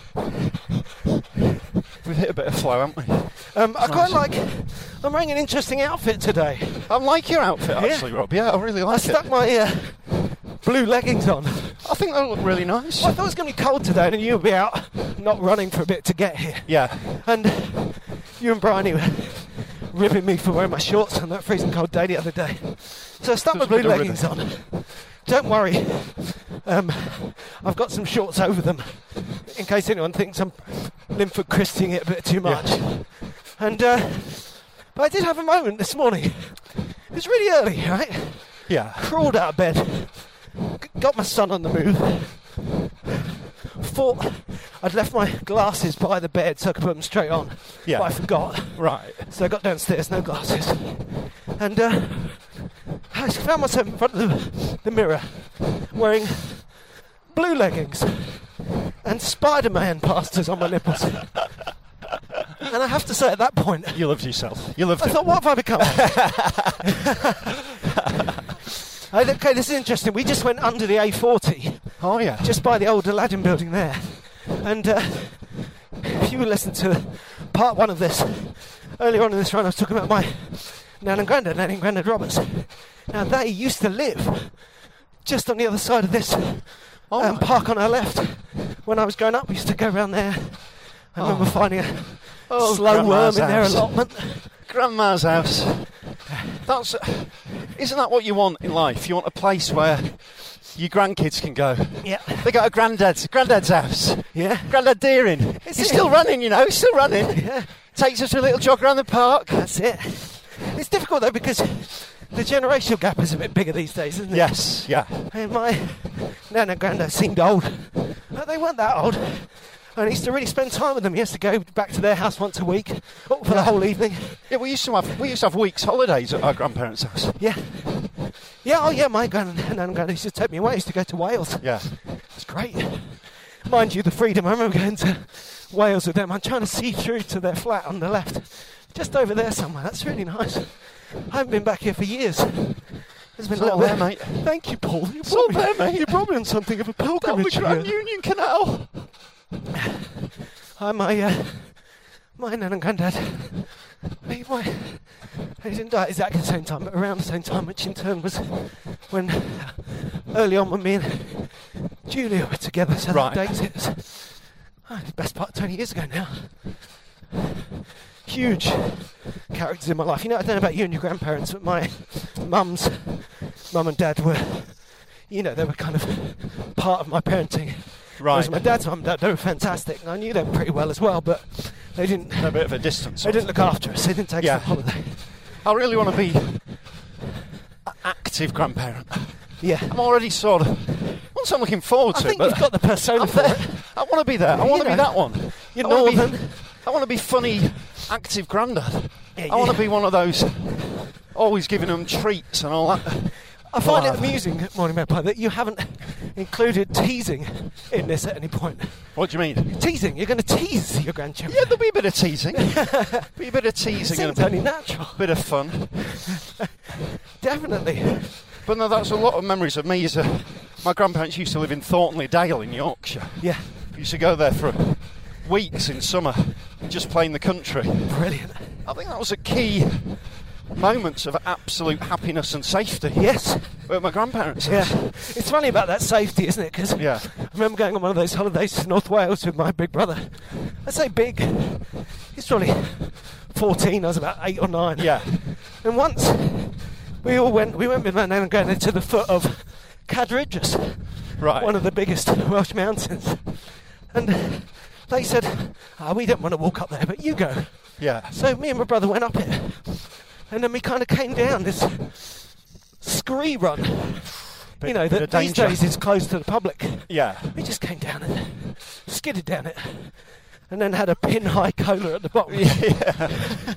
[SPEAKER 6] We've hit a bit of flow, haven't we?
[SPEAKER 5] I quite like... I'm wearing an interesting outfit today.
[SPEAKER 6] I like your outfit, actually, Rob. Yeah, I really
[SPEAKER 5] I
[SPEAKER 6] like
[SPEAKER 5] stuck
[SPEAKER 6] it.
[SPEAKER 5] my blue leggings on.
[SPEAKER 6] I think they look really nice.
[SPEAKER 5] Well, I thought it was going to be cold today and you would be out not running for a bit to get here.
[SPEAKER 6] Yeah.
[SPEAKER 5] And you and Bryony were ripping me for wearing my shorts on that freezing cold day the other day. So I stuck my blue leggings on. Don't worry, I've got some shorts over them in case anyone thinks I'm Linford Christying it a bit too much.
[SPEAKER 6] Yeah.
[SPEAKER 5] And but I did have a moment this morning. It was really early, right?
[SPEAKER 6] Yeah.
[SPEAKER 5] Crawled out of bed, got my son on the move. Thought I'd left my glasses by the bed so I could put them straight on.
[SPEAKER 6] Yeah.
[SPEAKER 5] But I forgot.
[SPEAKER 6] Right.
[SPEAKER 5] So I got downstairs, no glasses. And I found myself in front of the mirror wearing blue leggings and Spider-Man plasters on my nipples. And I have to say, at that point,
[SPEAKER 6] You loved yourself. You loved
[SPEAKER 5] I
[SPEAKER 6] it.
[SPEAKER 5] thought, what have I become? Okay, this is interesting. We just went under the A40,
[SPEAKER 6] Oh, yeah.
[SPEAKER 5] just by the old Aladdin building there. And if you were listening to part one of this, earlier on in this run, I was talking about my Nan and Grandad Roberts. Now, they used to live just on the other side of this park on our left. When I was growing up, we used to go around there. I remember finding a slow worm in their
[SPEAKER 6] house.
[SPEAKER 5] allotment.
[SPEAKER 6] Grandma's house. Isn't that what you want in life? You want a place where your grandkids can go.
[SPEAKER 5] Yeah.
[SPEAKER 6] They got a granddad's house.
[SPEAKER 5] Yeah.
[SPEAKER 6] Granddad Deering.
[SPEAKER 5] Is
[SPEAKER 6] He's
[SPEAKER 5] it?
[SPEAKER 6] still running, you know. He's still running.
[SPEAKER 5] Yeah.
[SPEAKER 6] Takes us for a little jog around the park.
[SPEAKER 5] That's it. It's difficult though because the generational gap is a bit bigger these days, isn't it?
[SPEAKER 6] Yes. Yeah.
[SPEAKER 5] And my Nan and Grandad seemed old, but they weren't that old. And I used to really spend time with them. I used to go back to their house once a week, for the whole evening.
[SPEAKER 6] Yeah. We used to have weeks holidays at our grandparents' house.
[SPEAKER 5] Yeah. Yeah. Oh yeah. My Nan and Grandad used to take me away. I used to go to Wales.
[SPEAKER 6] Yeah.
[SPEAKER 5] It's great. Mind you, the freedom. I remember going to Wales with them. I'm trying to see through to their flat on the left, just over there somewhere. That's really nice. I haven't been back here for years. There's been
[SPEAKER 6] It's
[SPEAKER 5] a
[SPEAKER 6] all
[SPEAKER 5] little
[SPEAKER 6] there,
[SPEAKER 5] bit.
[SPEAKER 6] mate.
[SPEAKER 5] Thank you, Paul.
[SPEAKER 6] all there, mate.
[SPEAKER 5] You brought me on something of a
[SPEAKER 6] Down the
[SPEAKER 5] pilgrimage.
[SPEAKER 6] Grand
[SPEAKER 5] here.
[SPEAKER 6] Union Canal.
[SPEAKER 5] Hi, my Nan and Grandad. They didn't die at exactly the same time, but around the same time, which in turn was when early on when me and Julia were together. So
[SPEAKER 6] Right.
[SPEAKER 5] that dates it. The best part of 20 years ago now. Huge characters in my life. You know, I don't know about you and your grandparents, but my mum and dad were, they were kind of part of my parenting.
[SPEAKER 6] Right.
[SPEAKER 5] Whereas my dad's mum and dad, they were fantastic. And I knew them pretty well as well, but they didn't.
[SPEAKER 6] A bit of a distance.
[SPEAKER 5] They didn't look after us. They didn't take us on holiday.
[SPEAKER 6] I really want to be an active grandparent.
[SPEAKER 5] Yeah.
[SPEAKER 6] I'm already sort of. Once I'm looking forward
[SPEAKER 5] I
[SPEAKER 6] to
[SPEAKER 5] think
[SPEAKER 6] it,
[SPEAKER 5] you've got the persona
[SPEAKER 6] I'm
[SPEAKER 5] for
[SPEAKER 6] there.
[SPEAKER 5] it.
[SPEAKER 6] I want to be there. I want to be that one.
[SPEAKER 5] You're
[SPEAKER 6] I wanna be-
[SPEAKER 5] northern.
[SPEAKER 6] I want to be funny, active granddad.
[SPEAKER 5] Yeah,
[SPEAKER 6] I want
[SPEAKER 5] yeah.
[SPEAKER 6] to be one of those, always giving them treats and all that.
[SPEAKER 5] I find it
[SPEAKER 6] Wow.
[SPEAKER 5] amusing, Morning Magpie, that you haven't included teasing in this at any point.
[SPEAKER 6] What do you mean?
[SPEAKER 5] Teasing? You're going to tease your grandchildren?
[SPEAKER 6] Yeah, there'll be a bit of teasing. Be a bit of
[SPEAKER 5] It
[SPEAKER 6] teasing and
[SPEAKER 5] seems
[SPEAKER 6] a
[SPEAKER 5] only natural.
[SPEAKER 6] bit of fun.
[SPEAKER 5] Definitely.
[SPEAKER 6] But no, that's a lot of memories of me. My grandparents used to live in Thorntonley Dale in Yorkshire.
[SPEAKER 5] Yeah.
[SPEAKER 6] We used to go there for weeks in summer and just play in the country.
[SPEAKER 5] Brilliant.
[SPEAKER 6] I think that was a key moments of absolute happiness and safety.
[SPEAKER 5] Yes.
[SPEAKER 6] At my grandparents'
[SPEAKER 5] Yeah.
[SPEAKER 6] house.
[SPEAKER 5] It's funny about that safety, isn't it? Because
[SPEAKER 6] Yeah.
[SPEAKER 5] I remember going on one of those holidays to North Wales with my big brother. I say big. He's probably 14. I was about 8 or 9.
[SPEAKER 6] Yeah.
[SPEAKER 5] And once we went with my nan and granddad to the foot of Cadridges,
[SPEAKER 6] Right.
[SPEAKER 5] one of the biggest Welsh mountains. And they said, we don't want to walk up there, but you go.
[SPEAKER 6] Yeah.
[SPEAKER 5] So me and my brother went up it. And then we kind of came down this scree run.
[SPEAKER 6] Bit
[SPEAKER 5] That
[SPEAKER 6] of
[SPEAKER 5] these
[SPEAKER 6] danger.
[SPEAKER 5] days is closed to the public.
[SPEAKER 6] Yeah.
[SPEAKER 5] We just came down it, skidded down it, and then had a pin-high cola at the bottom.
[SPEAKER 6] Yeah.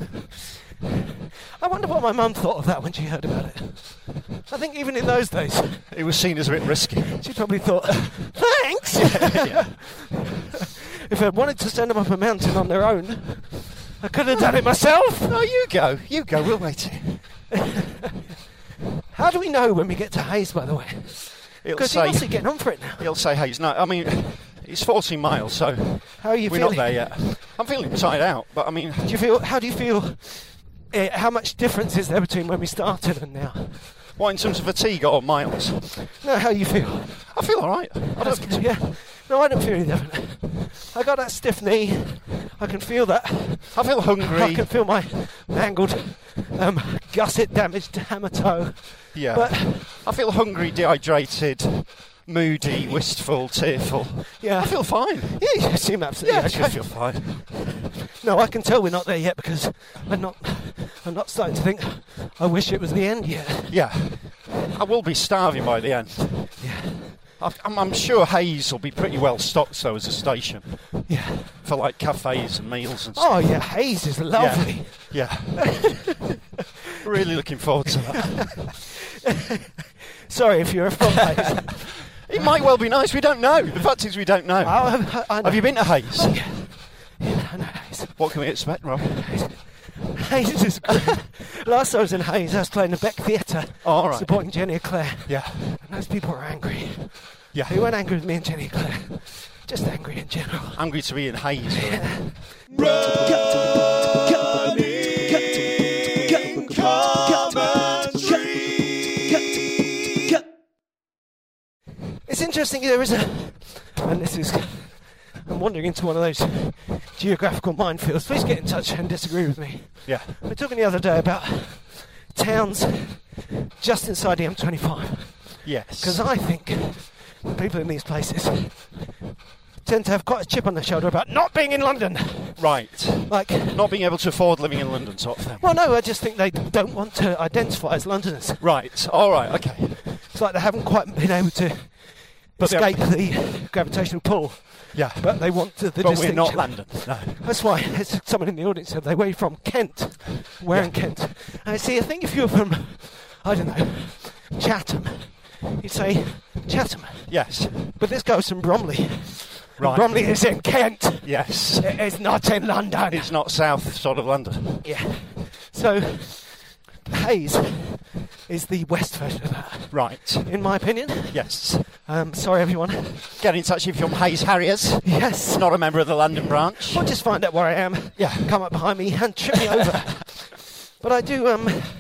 [SPEAKER 5] I wonder what my mum thought of that when she heard about it. I think even in those days,
[SPEAKER 6] It was seen as a bit risky.
[SPEAKER 5] she probably thought, thanks!
[SPEAKER 6] Yeah.
[SPEAKER 5] If I'd wanted to send them up a mountain on their own, I could have done it myself.
[SPEAKER 6] No, you go. You go. We'll wait.
[SPEAKER 5] How do we know when we get to Hayes, by the way? Because he must be getting on for it now.
[SPEAKER 6] He'll say Hayes. No, I mean, it's 14 miles, so
[SPEAKER 5] how are you
[SPEAKER 6] we're
[SPEAKER 5] feeling?
[SPEAKER 6] not there yet. I'm feeling tired out, but I mean...
[SPEAKER 5] How do you feel? How much difference is there between when we started and now?
[SPEAKER 6] What, in terms of fatigue or miles?
[SPEAKER 5] No, how you feel?
[SPEAKER 6] I feel all right.
[SPEAKER 5] No, I don't feel any different. I got that stiff knee. I can feel that.
[SPEAKER 6] I feel hungry.
[SPEAKER 5] I can feel my mangled, gusset damaged hammer toe.
[SPEAKER 6] Yeah.
[SPEAKER 5] But
[SPEAKER 6] I feel hungry, dehydrated, moody, wistful, tearful.
[SPEAKER 5] Yeah.
[SPEAKER 6] I feel fine.
[SPEAKER 5] Yeah, you seem absolutely okay.
[SPEAKER 6] I feel fine.
[SPEAKER 5] No, I can tell we're not there yet because I'm not starting to think I wish it was the end yet.
[SPEAKER 6] Yeah. I will be starving by the end.
[SPEAKER 5] Yeah.
[SPEAKER 6] I'm sure Hayes will be pretty well stocked, though, as a station.
[SPEAKER 5] Yeah.
[SPEAKER 6] For, like, cafes and meals and stuff.
[SPEAKER 5] Oh, yeah, Hayes is lovely.
[SPEAKER 6] Yeah. Really looking forward to that.
[SPEAKER 5] Sorry if you're from Hayes.
[SPEAKER 6] It might well be nice, we don't know. The fact is we don't know.
[SPEAKER 5] I know.
[SPEAKER 6] Have you been to Hayes?
[SPEAKER 5] Oh, yeah. Yeah, I know Hayes.
[SPEAKER 6] What can we expect, Rob?
[SPEAKER 5] Hayes is great. Last time I was in Hayes, I was playing the Beck Theatre,
[SPEAKER 6] all right.
[SPEAKER 5] supporting Jenny and Claire.
[SPEAKER 6] Yeah.
[SPEAKER 5] And those people were angry.
[SPEAKER 6] Yeah.
[SPEAKER 5] They weren't angry with me and Jenny and Claire. Just angry in general.
[SPEAKER 6] Angry to be in Hayes.
[SPEAKER 5] Yeah. It's interesting, there is I'm wandering into one of those geographical minefields. Please get in touch and disagree with me.
[SPEAKER 6] Yeah.
[SPEAKER 5] We were talking the other day about towns just inside the M25.
[SPEAKER 6] Yes.
[SPEAKER 5] Because I think people in these places tend to have quite a chip on their shoulder about not being in London.
[SPEAKER 6] Right.
[SPEAKER 5] Like
[SPEAKER 6] not being able to afford living in London sort of thing.
[SPEAKER 5] Well, no, I just think they don't want to identify as Londoners.
[SPEAKER 6] Right. All right. Okay.
[SPEAKER 5] It's like they haven't quite been able to escape the gravitational pull.
[SPEAKER 6] Yeah.
[SPEAKER 5] But they want the
[SPEAKER 6] But
[SPEAKER 5] distinction.
[SPEAKER 6] we're not London. No.
[SPEAKER 5] That's why someone in the audience said, where are you from? Kent. Where in Kent? And I see, I think if you're from, I don't know, Chatham, you'd say Chatham.
[SPEAKER 6] Yes.
[SPEAKER 5] But this goes from Bromley.
[SPEAKER 6] Right.
[SPEAKER 5] Bromley is in Kent.
[SPEAKER 6] Yes.
[SPEAKER 5] It's not in London.
[SPEAKER 6] It's not south sort of London.
[SPEAKER 5] Yeah. So, Hayes is the west version of that.
[SPEAKER 6] Right.
[SPEAKER 5] In my opinion.
[SPEAKER 6] Yes.
[SPEAKER 5] Sorry, everyone.
[SPEAKER 6] Get in touch if you're from Hayes Harriers.
[SPEAKER 5] Yes.
[SPEAKER 6] Not a member of the London branch.
[SPEAKER 5] Or just find out where I am.
[SPEAKER 6] Yeah.
[SPEAKER 5] Come up behind me and trip me over. But I do,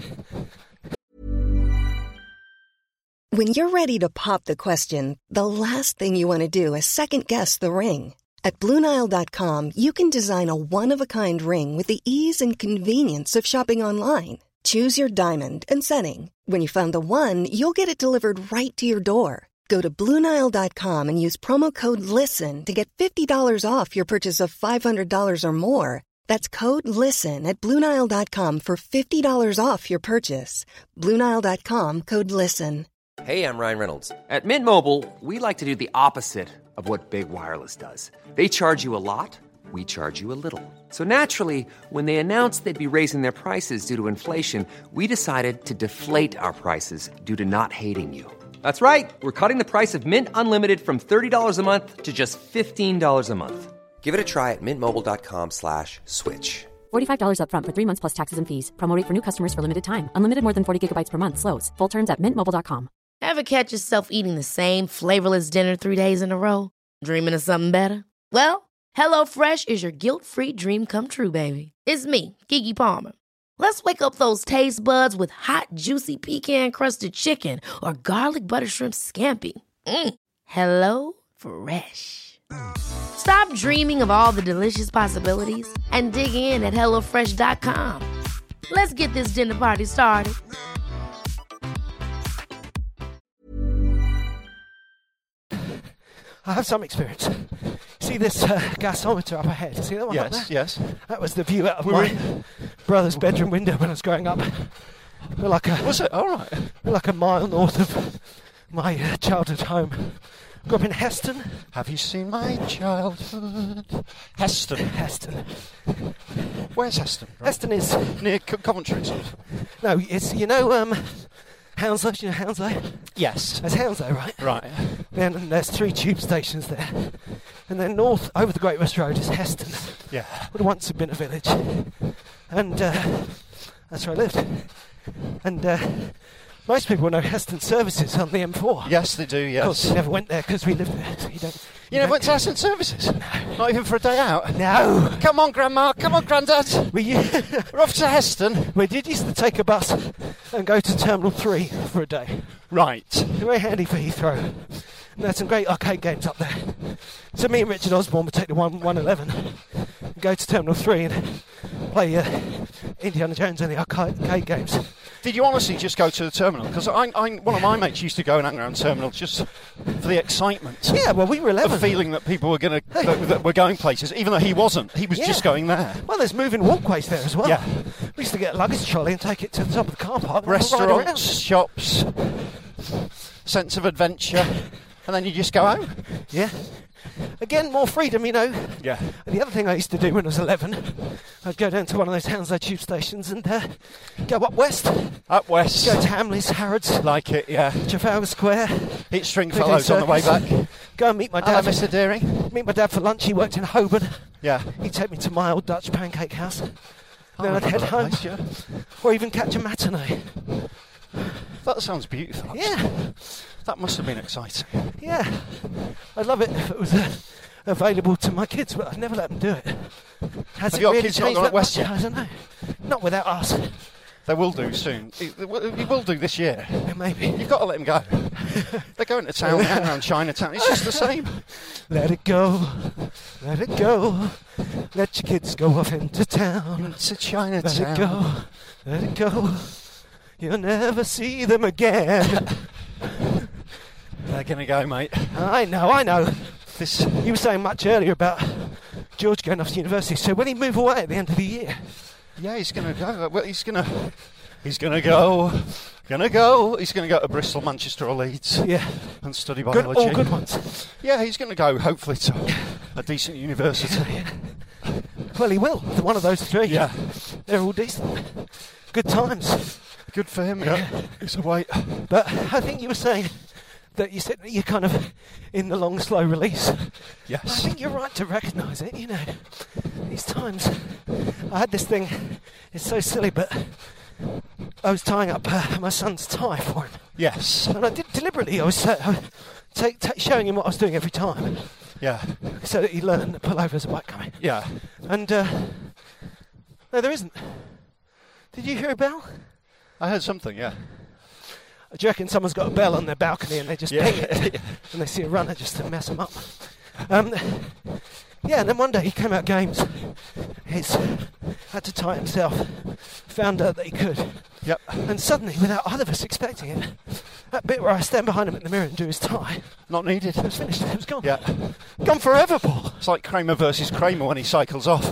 [SPEAKER 7] When you're ready to pop the question, the last thing you want to do is second-guess the ring. At BlueNile.com, you can design a one-of-a-kind ring with the ease and convenience of shopping online. Choose your diamond and setting. When you find the one, you'll get it delivered right to your door. Go to BlueNile.com and use promo code LISTEN to get $50 off your purchase of $500 or more. That's code LISTEN at BlueNile.com for $50 off your purchase. BlueNile.com, code LISTEN.
[SPEAKER 8] Hey, I'm Ryan Reynolds. At Mint Mobile, we like to do the opposite of what Big Wireless does. They charge you a lot, we charge you a little. So naturally, when they announced they'd be raising their prices due to inflation, we decided to deflate our prices due to not hating you. That's right. We're cutting the price of Mint Unlimited from $30 a month to just $15 a month. Give it a try at mintmobile.com/switch.
[SPEAKER 9] $45 up front for 3 months plus taxes and fees. Promo rate for new customers for limited time. Unlimited more than 40 gigabytes per month. Slows full terms at mintmobile.com.
[SPEAKER 10] Ever catch yourself eating the same flavorless dinner 3 days in a row? Dreaming of something better? Well, HelloFresh is your guilt-free dream come true, baby. It's me, Keke Palmer. Let's wake up those taste buds with hot, juicy pecan-crusted chicken or garlic butter shrimp scampi. Hello Fresh. Stop dreaming of all the delicious possibilities and dig in at HelloFresh.com. Let's get this dinner party started.
[SPEAKER 5] I have some experience. See this gasometer up ahead? See that one up there?
[SPEAKER 6] Yes, yes.
[SPEAKER 5] That was the view out of my brother's bedroom window when I was growing up. We're like
[SPEAKER 6] Was it? All right.
[SPEAKER 5] We're like a mile north of my childhood home. Grew up in Heston.
[SPEAKER 6] Have you seen my childhood? Heston.
[SPEAKER 5] Heston.
[SPEAKER 6] Where's Heston? Right.
[SPEAKER 5] Heston is
[SPEAKER 6] near Coventry, sort of.
[SPEAKER 5] No, it's Hounslow. Do you know Hounslow?
[SPEAKER 6] Yes.
[SPEAKER 5] There's Hounslow, right?
[SPEAKER 6] Right.
[SPEAKER 5] Then there's 3 tube stations there. And then north, over the Great West Road, is Heston.
[SPEAKER 6] Yeah.
[SPEAKER 5] Would once have been a village. And that's where I lived. And Most people know Heston Services on the M4.
[SPEAKER 6] Yes, they do, yes.
[SPEAKER 5] Of course, we never went there because we lived there. So
[SPEAKER 6] you never went to Heston Services? No. Not even for a day out?
[SPEAKER 5] No.
[SPEAKER 6] Come on, Grandma. Come on, Grandad. We're off to Heston.
[SPEAKER 5] We did used to take a bus and go to Terminal 3 for a day.
[SPEAKER 6] Right.
[SPEAKER 5] Very handy for Heathrow. And there's some great arcade games up there. So me and Richard Osborne would take the 111 and go to Terminal 3 and play Indiana Jones and the arcade games.
[SPEAKER 6] Did you honestly just go to the terminal? Because one of my mates used to go and hang around terminal just for the excitement.
[SPEAKER 5] Yeah, well, we were 11.
[SPEAKER 6] The feeling that people were that were going places, even though he wasn't. He was just going there.
[SPEAKER 5] Well, there's moving walkways there as well.
[SPEAKER 6] Yeah.
[SPEAKER 5] We used to get a luggage trolley and take it to the top of the car park.
[SPEAKER 6] Restaurants, shops, sense of adventure, and then you just go home.
[SPEAKER 5] Yeah. Again, more freedom, you know.
[SPEAKER 6] Yeah.
[SPEAKER 5] And the other thing I used to do when I was 11, I'd go down to one of those Hounslow tube stations and go up west.
[SPEAKER 6] Up west.
[SPEAKER 5] Go to Hamleys, Harrods.
[SPEAKER 6] Like it, yeah.
[SPEAKER 5] Trafalgar Square.
[SPEAKER 6] Eat Stringfellows on the way back.
[SPEAKER 5] Go and meet my dad.
[SPEAKER 6] Hello, Mr. Deering.
[SPEAKER 5] Meet my dad for lunch. He worked in Holborn.
[SPEAKER 6] Yeah.
[SPEAKER 5] He'd take me to my old Dutch pancake house. Then I'd head home.
[SPEAKER 6] Place, yeah.
[SPEAKER 5] Or even catch a matinee.
[SPEAKER 6] That sounds beautiful.
[SPEAKER 5] Yeah.
[SPEAKER 6] That must have been exciting.
[SPEAKER 5] Yeah. I'd love it if it was available to my kids, but I'd never let them do it.
[SPEAKER 6] Have your kids not gone at West yet?
[SPEAKER 5] I don't know. Not without us.
[SPEAKER 6] They will do soon. They will do this year.
[SPEAKER 5] Yeah, maybe.
[SPEAKER 6] You've got to let them go. They're going to town, hang around Chinatown. It's just the same.
[SPEAKER 5] Let it go. Let it go. Let your kids go off into town.
[SPEAKER 6] Into Chinatown.
[SPEAKER 5] Let it go. Let it go. You'll never see them again.
[SPEAKER 6] They're going to go, mate.
[SPEAKER 5] I know. You were saying much earlier about George going off to university. So will he move away at the end of the year?
[SPEAKER 6] Yeah, he's going to go. Well, he's going to go. He's going to go to Bristol, Manchester or Leeds.
[SPEAKER 5] Yeah.
[SPEAKER 6] And study biology.
[SPEAKER 5] All good ones.
[SPEAKER 6] Yeah, he's going to go, hopefully, to a decent university.
[SPEAKER 5] Yeah. Well, he will. One of those three.
[SPEAKER 6] Yeah.
[SPEAKER 5] They're all decent. Good times.
[SPEAKER 6] Good for him, yeah. It's a wait.
[SPEAKER 5] But I think you were saying that you said that you're kind of in the long, slow release.
[SPEAKER 6] Yes.
[SPEAKER 5] I think you're right to recognise it, you know. These times, I had this thing, it's so silly, but I was tying up my son's tie for him.
[SPEAKER 6] Yes.
[SPEAKER 5] And I did deliberately, I was showing him what I was doing every time.
[SPEAKER 6] Yeah.
[SPEAKER 5] So that he learned to pull over as a bike coming.
[SPEAKER 6] Yeah.
[SPEAKER 5] And, no, there isn't. Did you hear a bell?
[SPEAKER 6] I heard something, yeah.
[SPEAKER 5] Do you reckon someone's got a bell on their balcony and they just ping it and they see a runner just to mess them up? Yeah, and then one day he came out games. He's had to tie it himself. Found out that he could.
[SPEAKER 6] Yep.
[SPEAKER 5] And suddenly, without either of us expecting it, that bit where I stand behind him in the mirror and do his tie,
[SPEAKER 6] not needed.
[SPEAKER 5] It was finished. It was gone.
[SPEAKER 6] Yeah.
[SPEAKER 5] Gone forever, Paul.
[SPEAKER 6] It's like Kramer versus Kramer when he cycles off.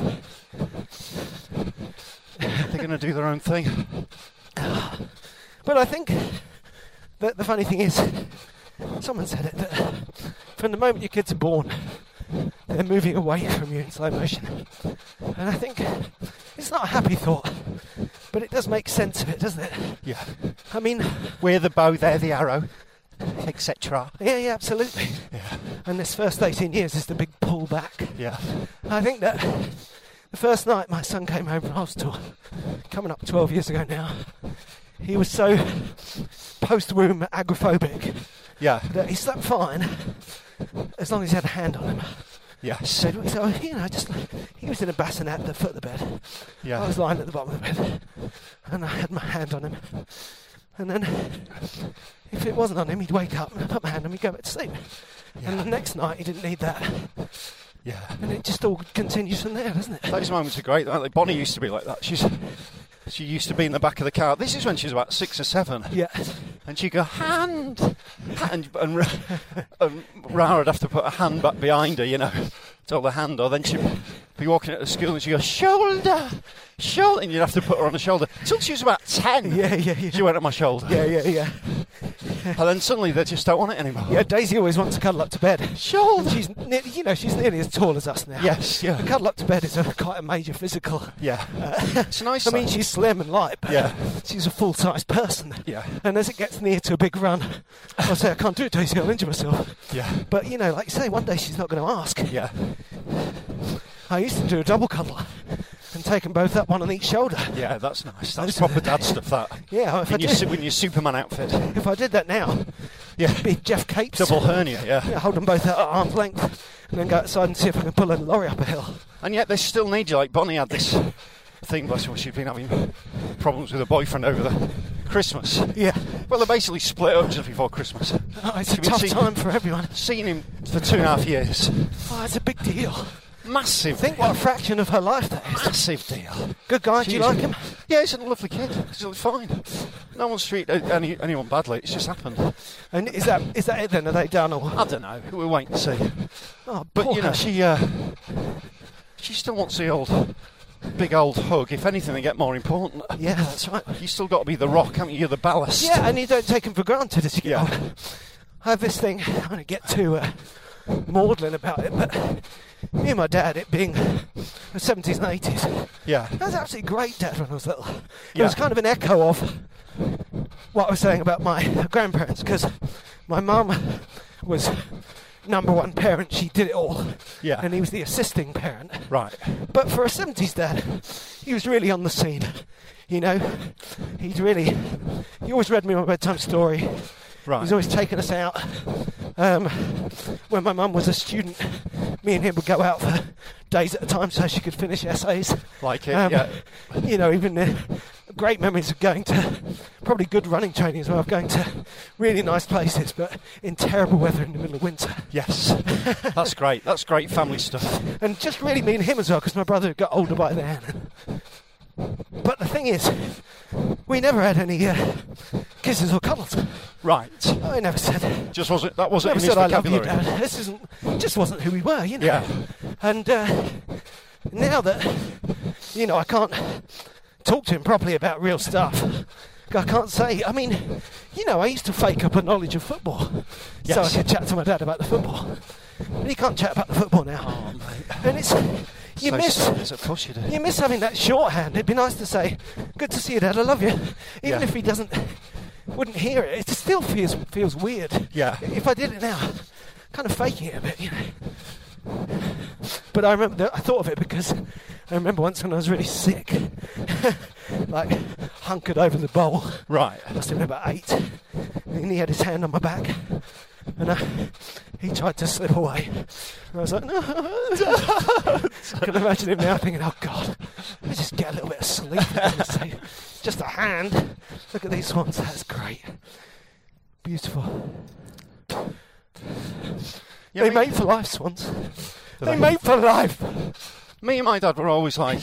[SPEAKER 6] They're going to do their own thing.
[SPEAKER 5] But I think that the funny thing is, someone said it, that from the moment your kids are born, they're moving away from you in slow motion. And I think it's not a happy thought, but it does make sense of it, doesn't it?
[SPEAKER 6] Yeah.
[SPEAKER 5] I mean,
[SPEAKER 6] we're the bow, they're the arrow, etc.
[SPEAKER 5] Yeah, absolutely.
[SPEAKER 6] Yeah.
[SPEAKER 5] And this first 18 years is the big pull back.
[SPEAKER 6] Yeah.
[SPEAKER 5] I think that the first night my son came home from hospital, coming up 12 years ago now, he was so post-womb agoraphobic that he slept fine as long as he had a hand on him.
[SPEAKER 6] Yes.
[SPEAKER 5] So you know, just he was in a bassinet at the foot of the bed.
[SPEAKER 6] Yeah.
[SPEAKER 5] I was lying at the bottom of the bed, and I had my hand on him. And then, if it wasn't on him, he'd wake up and I'd put my hand on him, he'd go back to sleep. Yeah. And the next night, he didn't need that.
[SPEAKER 6] Yeah.
[SPEAKER 5] And it just all continues from there, doesn't it?
[SPEAKER 6] Those moments are great, aren't they? Bonnie used to be like that. She used to be in the back of the car. This is when she was about 6 or 7.
[SPEAKER 5] Yeah.
[SPEAKER 6] And she'd go, hand! And Rara would have to put a hand back behind her, you know, to hold her hand. Or then she'd be walking at the school and she'd go, shoulder! Shoulder! And you'd have to put her on the shoulder. Until she was about 10.
[SPEAKER 5] Yeah.
[SPEAKER 6] She went on my shoulder.
[SPEAKER 5] Yeah.
[SPEAKER 6] And then suddenly they just don't want it anymore.
[SPEAKER 5] Yeah, Daisy always wants to cuddle up to bed.
[SPEAKER 6] Shoulder!
[SPEAKER 5] She's nearly as tall as us now.
[SPEAKER 6] Yes, yeah.
[SPEAKER 5] The cuddle up to bed is quite a major physical.
[SPEAKER 6] Yeah. It's nice.
[SPEAKER 5] I mean, she's slim and light, but she's a full-size person.
[SPEAKER 6] Yeah.
[SPEAKER 5] And as it gets near to a big run, I'll say, I can't do it, Daisy, I'll injure myself.
[SPEAKER 6] Yeah.
[SPEAKER 5] But, you know, like you say, one day she's not going to ask.
[SPEAKER 6] Yeah.
[SPEAKER 5] I used to do a double cuddle, and take them both up, one on each shoulder.
[SPEAKER 6] Yeah, that's nice. That's proper dad stuff, that.
[SPEAKER 5] Yeah, if
[SPEAKER 6] in your Superman outfit.
[SPEAKER 5] If I did that now,
[SPEAKER 6] yeah,
[SPEAKER 5] it'd be Jeff Capes.
[SPEAKER 6] Double hernia, yeah.
[SPEAKER 5] Yeah, hold them both at arm's length and then go outside and see if I can pull a lorry up a hill.
[SPEAKER 6] And yet they still need you. Like Bonnie had this thing, bless her, she'd been having problems with her boyfriend over the Christmas.
[SPEAKER 5] Yeah.
[SPEAKER 6] Well, they basically split up just before Christmas.
[SPEAKER 5] Oh, it's a tough time for everyone.
[SPEAKER 6] Seen him for 2.5 years.
[SPEAKER 5] Oh, it's a big deal.
[SPEAKER 6] Massive.
[SPEAKER 5] Think what a fraction of her life that is.
[SPEAKER 6] Massive deal.
[SPEAKER 5] Good guy, do you like him?
[SPEAKER 6] Yeah, he's a lovely kid. He's fine. No one's treated anyone badly. It's just happened.
[SPEAKER 5] And is that it then? Are they done or?
[SPEAKER 6] I don't know. We'll wait and see.
[SPEAKER 5] Oh,
[SPEAKER 6] but you know, she still wants the big old hug. If anything, they get more important.
[SPEAKER 5] Yeah, that's right.
[SPEAKER 6] You still got to be the rock, haven't you? You're the ballast.
[SPEAKER 5] Yeah, and you don't take them for granted as you get older. I have this thing. I'm going to get too maudlin about it, but me and my dad, it being the 70s and 80s.
[SPEAKER 6] Yeah.
[SPEAKER 5] That was absolutely great, Dad, when I was little. It was kind of an echo of what I was saying about my grandparents, because my mum was number one parent. She did it all.
[SPEAKER 6] Yeah.
[SPEAKER 5] And he was the assisting parent.
[SPEAKER 6] Right.
[SPEAKER 5] But for a 70s dad, he was really on the scene. You know, he always read me my bedtime story.
[SPEAKER 6] Right.
[SPEAKER 5] He's always taken us out. When my mum was a student, me and him would go out for days at a time so she could finish essays.
[SPEAKER 6] Like it, yeah.
[SPEAKER 5] You know, even great memories of going to probably good running training as well, of going to really nice places, but in terrible weather in the middle of winter.
[SPEAKER 6] Yes. That's great. That's great family stuff.
[SPEAKER 5] And just really me and him as well, because my brother got older by then. But the thing is, we never had any kisses or cuddles.
[SPEAKER 6] Right.
[SPEAKER 5] I never said.
[SPEAKER 6] That wasn't in his
[SPEAKER 5] said, I love you,
[SPEAKER 6] vocabulary.
[SPEAKER 5] Dad. Just wasn't who we were, you know.
[SPEAKER 6] Yeah.
[SPEAKER 5] And now that, you know, I can't talk to him properly about real stuff. I can't say. I mean, you know, I used to fake up a knowledge of football so I could chat to my dad about the football. And he can't chat about the football now.
[SPEAKER 6] Oh, mate.
[SPEAKER 5] And it's. You miss having that shorthand. It'd be nice to say, "Good to see you, Dad. I love you," even if he wouldn't hear it. It still feels weird.
[SPEAKER 6] Yeah.
[SPEAKER 5] If I did it now, kind of faking it a bit, you know. But I thought of it because I remember once when I was really sick, like hunkered over the bowl.
[SPEAKER 6] Right.
[SPEAKER 5] I must have been about 8, and he had his hand on my back, and he tried to slip away. And I was like, no. I can imagine him now thinking, oh God, let's just get a little bit of sleep. Just a hand. Look at these swans. That's great. Beautiful.
[SPEAKER 6] Yeah,
[SPEAKER 5] they mate for life, swans. They mate for life.
[SPEAKER 6] Me and my dad were always like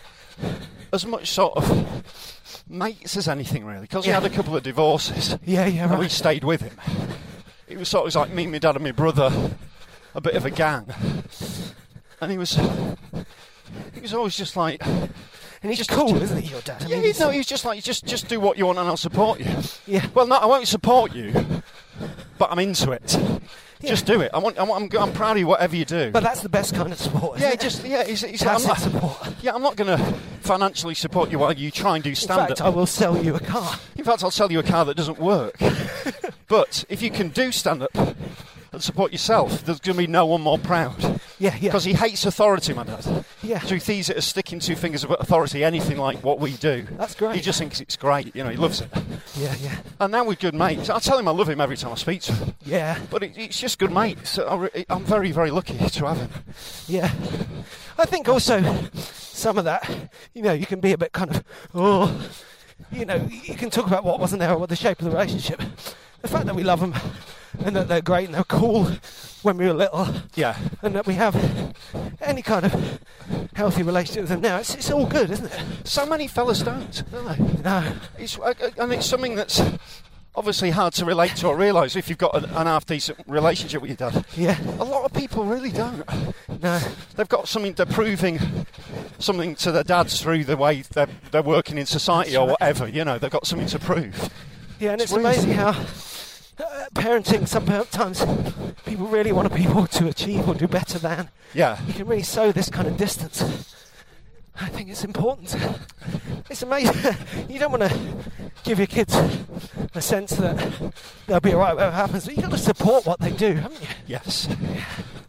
[SPEAKER 6] as much sort of mates as anything, really, because he had a couple of divorces.
[SPEAKER 5] Yeah,
[SPEAKER 6] and
[SPEAKER 5] right.
[SPEAKER 6] we stayed with him. It was sort of like me, my dad and my brother, a bit of a gang. And he was always just like...
[SPEAKER 5] And he's just cool, isn't he, your dad?
[SPEAKER 6] I mean, he was just like, just do what you want and I'll support you.
[SPEAKER 5] Yeah.
[SPEAKER 6] Well, no, I won't support you, but I'm into it.
[SPEAKER 5] Yeah.
[SPEAKER 6] Just do it. I'm proud of you, whatever you do.
[SPEAKER 5] But that's the best kind of support, isn't it?
[SPEAKER 6] He's
[SPEAKER 5] support.
[SPEAKER 6] Yeah, I'm not going to financially support you while you try and do stand-up.
[SPEAKER 5] In fact, I will sell you a car.
[SPEAKER 6] In fact, I'll sell you a car that doesn't work. But if you can do stand-up and support yourself, there's going to be no one more proud.
[SPEAKER 5] Yeah.
[SPEAKER 6] Because he hates authority, my dad.
[SPEAKER 5] Yeah.
[SPEAKER 6] So he sees it as sticking two fingers of authority, anything like what we do.
[SPEAKER 5] That's great.
[SPEAKER 6] He just thinks it's great, you know, he loves it.
[SPEAKER 5] Yeah.
[SPEAKER 6] And now we're good mates. I tell him I love him every time I speak to him.
[SPEAKER 5] Yeah.
[SPEAKER 6] But it's just good mates. So I'm very, very lucky to have him.
[SPEAKER 5] Yeah. I think also some of that, you know, you can be a bit kind of, you know, you can talk about what wasn't there or what the shape of the relationship. The fact that we love them and that they're great and they're cool when we were little.
[SPEAKER 6] Yeah.
[SPEAKER 5] And that we have any kind of healthy relationship with them now. It's all good, isn't it?
[SPEAKER 6] So many fellas don't they?
[SPEAKER 5] No.
[SPEAKER 6] And it's something that's obviously hard to relate to or realise if you've got an half-decent relationship with your dad.
[SPEAKER 5] Yeah.
[SPEAKER 6] A lot of people really don't.
[SPEAKER 5] No.
[SPEAKER 6] They've got something, they're proving something to their dads through the way they're working in society or whatever, you know, they've got something to prove.
[SPEAKER 5] Yeah, and it's amazing how parenting, sometimes people really want people to achieve or do better than.
[SPEAKER 6] Yeah.
[SPEAKER 5] You can really sow this kind of distance. I think it's important. It's amazing. You don't want to give your kids a sense that they'll be alright whatever happens, but you've got to support what they do, haven't you?
[SPEAKER 6] Yes.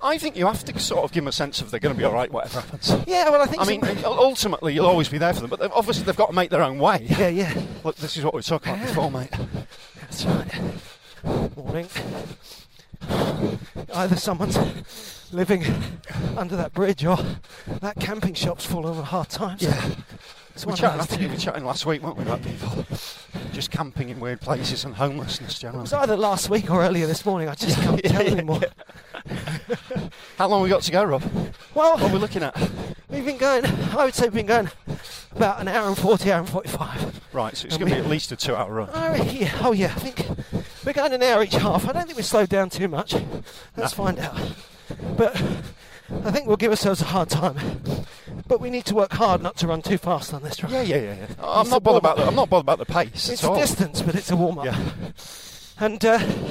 [SPEAKER 6] I think you have to sort of give them a sense of they're going to be all right, whatever happens.
[SPEAKER 5] Yeah, well, I think...
[SPEAKER 6] I mean, ultimately, you'll always be there for them, but obviously they've got to make their own way.
[SPEAKER 5] Yeah.
[SPEAKER 6] Look, this is what we were talking about before, mate.
[SPEAKER 5] That's right. Morning. Either someone's living under that bridge or that camping shop's fallen on hard times.
[SPEAKER 6] Yeah.
[SPEAKER 5] We
[SPEAKER 6] were chatting last week, weren't we, about people just camping in weird places and homelessness generally.
[SPEAKER 5] It was either last week or earlier this morning. I just can't tell anymore.
[SPEAKER 6] How long have we got to go, Rob?
[SPEAKER 5] Well,
[SPEAKER 6] what are we looking at?
[SPEAKER 5] We've been going, I would say we've been going about an hour and 40, hour and 45.
[SPEAKER 6] Right, so it's going to be at least a 2-hour run.
[SPEAKER 5] I think we're going an hour each half. I don't think we've slowed down too much. Let's find out. But I think we'll give ourselves a hard time. But we need to work hard not to run too fast on this run.
[SPEAKER 6] Yeah. I'm not bothered about the pace.
[SPEAKER 5] It's a distance, but it's a warm-up.
[SPEAKER 6] Yeah.
[SPEAKER 5] And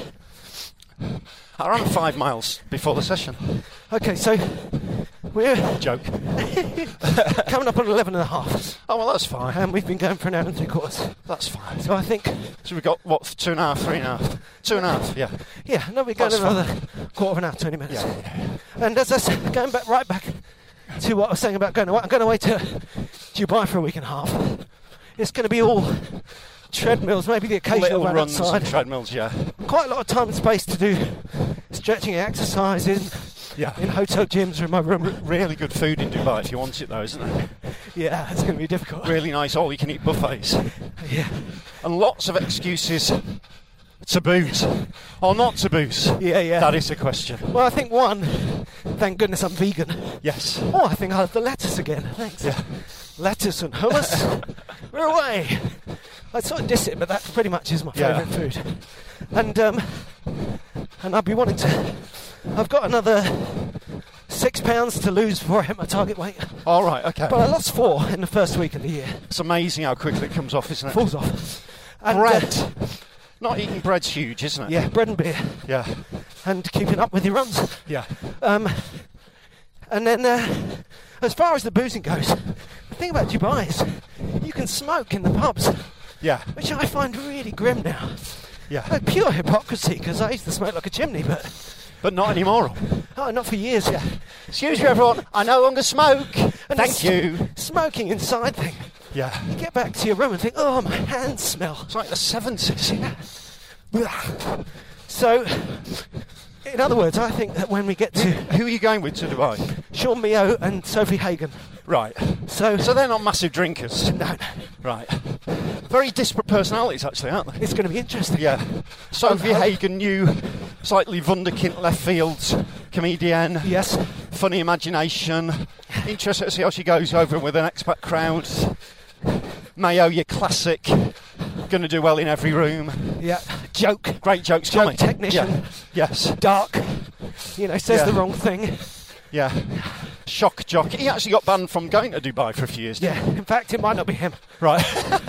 [SPEAKER 6] I ran 5 miles before the session.
[SPEAKER 5] Okay, so we're...
[SPEAKER 6] Joke.
[SPEAKER 5] coming up on 11 and a half.
[SPEAKER 6] Oh, well, that's fine.
[SPEAKER 5] And we've been going for an hour and 3/4.
[SPEAKER 6] That's fine.
[SPEAKER 5] So I think...
[SPEAKER 6] So we've got, 2.5, 3.5? 2.5, yeah.
[SPEAKER 5] Yeah, no, we're going another quarter of an hour, 20 minutes.
[SPEAKER 6] Yeah.
[SPEAKER 5] And as I said, going right back to what I was saying about going away, I'm going away to Dubai for a week and a half. It's going to be all treadmills, maybe the occasional
[SPEAKER 6] little
[SPEAKER 5] run
[SPEAKER 6] runs
[SPEAKER 5] outside.
[SPEAKER 6] and treadmills, yeah.
[SPEAKER 5] Quite a lot of time and space to do stretching exercises in hotel gyms or in my room.
[SPEAKER 6] Really good food in Dubai if you want it though, isn't it?
[SPEAKER 5] Yeah, it's going to be difficult.
[SPEAKER 6] Really nice all-you-can-eat buffets.
[SPEAKER 5] Yeah.
[SPEAKER 6] And lots of excuses to booze. Or not to booze.
[SPEAKER 5] Yeah.
[SPEAKER 6] That is the question.
[SPEAKER 5] Well, I think one, thank goodness I'm vegan.
[SPEAKER 6] Yes.
[SPEAKER 5] Oh, I think I'll have the lettuce again. Thanks.
[SPEAKER 6] Yeah.
[SPEAKER 5] Lettuce and hummus. We're away. I sort of diss it, but that pretty much is my favourite food. And I'll be wanting to... I've got another 6 pounds to lose before I hit my target weight.
[SPEAKER 6] All right, okay.
[SPEAKER 5] But I lost 4 in the first week of the year.
[SPEAKER 6] It's amazing how quickly it comes off, isn't it?
[SPEAKER 5] Falls off. And,
[SPEAKER 6] bread. Not eating bread's huge, isn't it?
[SPEAKER 5] Yeah, bread and beer.
[SPEAKER 6] Yeah.
[SPEAKER 5] And keeping up with your runs.
[SPEAKER 6] Yeah.
[SPEAKER 5] And then, as far as the boozing goes, the thing about Dubai is you can smoke in the pubs.
[SPEAKER 6] Yeah.
[SPEAKER 5] Which I find really grim now.
[SPEAKER 6] Yeah.
[SPEAKER 5] Like pure hypocrisy, because I used to smoke like a chimney,
[SPEAKER 6] but not anymore.
[SPEAKER 5] Oh, not for years. Yeah.
[SPEAKER 6] Excuse me, everyone. I no longer smoke.
[SPEAKER 5] And
[SPEAKER 6] Thank you.
[SPEAKER 5] Smoking inside thing.
[SPEAKER 6] Yeah.
[SPEAKER 5] You get back to your room and think, oh, my hands smell.
[SPEAKER 6] It's like the 70s.
[SPEAKER 5] Yeah. So, in other words, I think that when we get to...
[SPEAKER 6] Who are you going with to Dubai?
[SPEAKER 5] Sean Mio and Sophie Hagen.
[SPEAKER 6] Right.
[SPEAKER 5] So
[SPEAKER 6] they're not massive drinkers?
[SPEAKER 5] No.
[SPEAKER 6] Right. Very disparate personalities, actually, aren't they?
[SPEAKER 5] It's going to be interesting.
[SPEAKER 6] Yeah. Sophie Hagen, new, slightly wunderkind left field comedian.
[SPEAKER 5] Yes.
[SPEAKER 6] Funny imagination. Interested to see how she goes over with an expat crowd. Mayo, your classic. Going to do well in every room.
[SPEAKER 5] Yeah. Joke.
[SPEAKER 6] Great jokes.
[SPEAKER 5] Joke technician.
[SPEAKER 6] Yeah. Yes.
[SPEAKER 5] Dark. Says the wrong thing.
[SPEAKER 6] Yeah. Shock jock. He actually got banned from going to Dubai for a few years.
[SPEAKER 5] Yeah. In fact, it might not be him.
[SPEAKER 6] Right.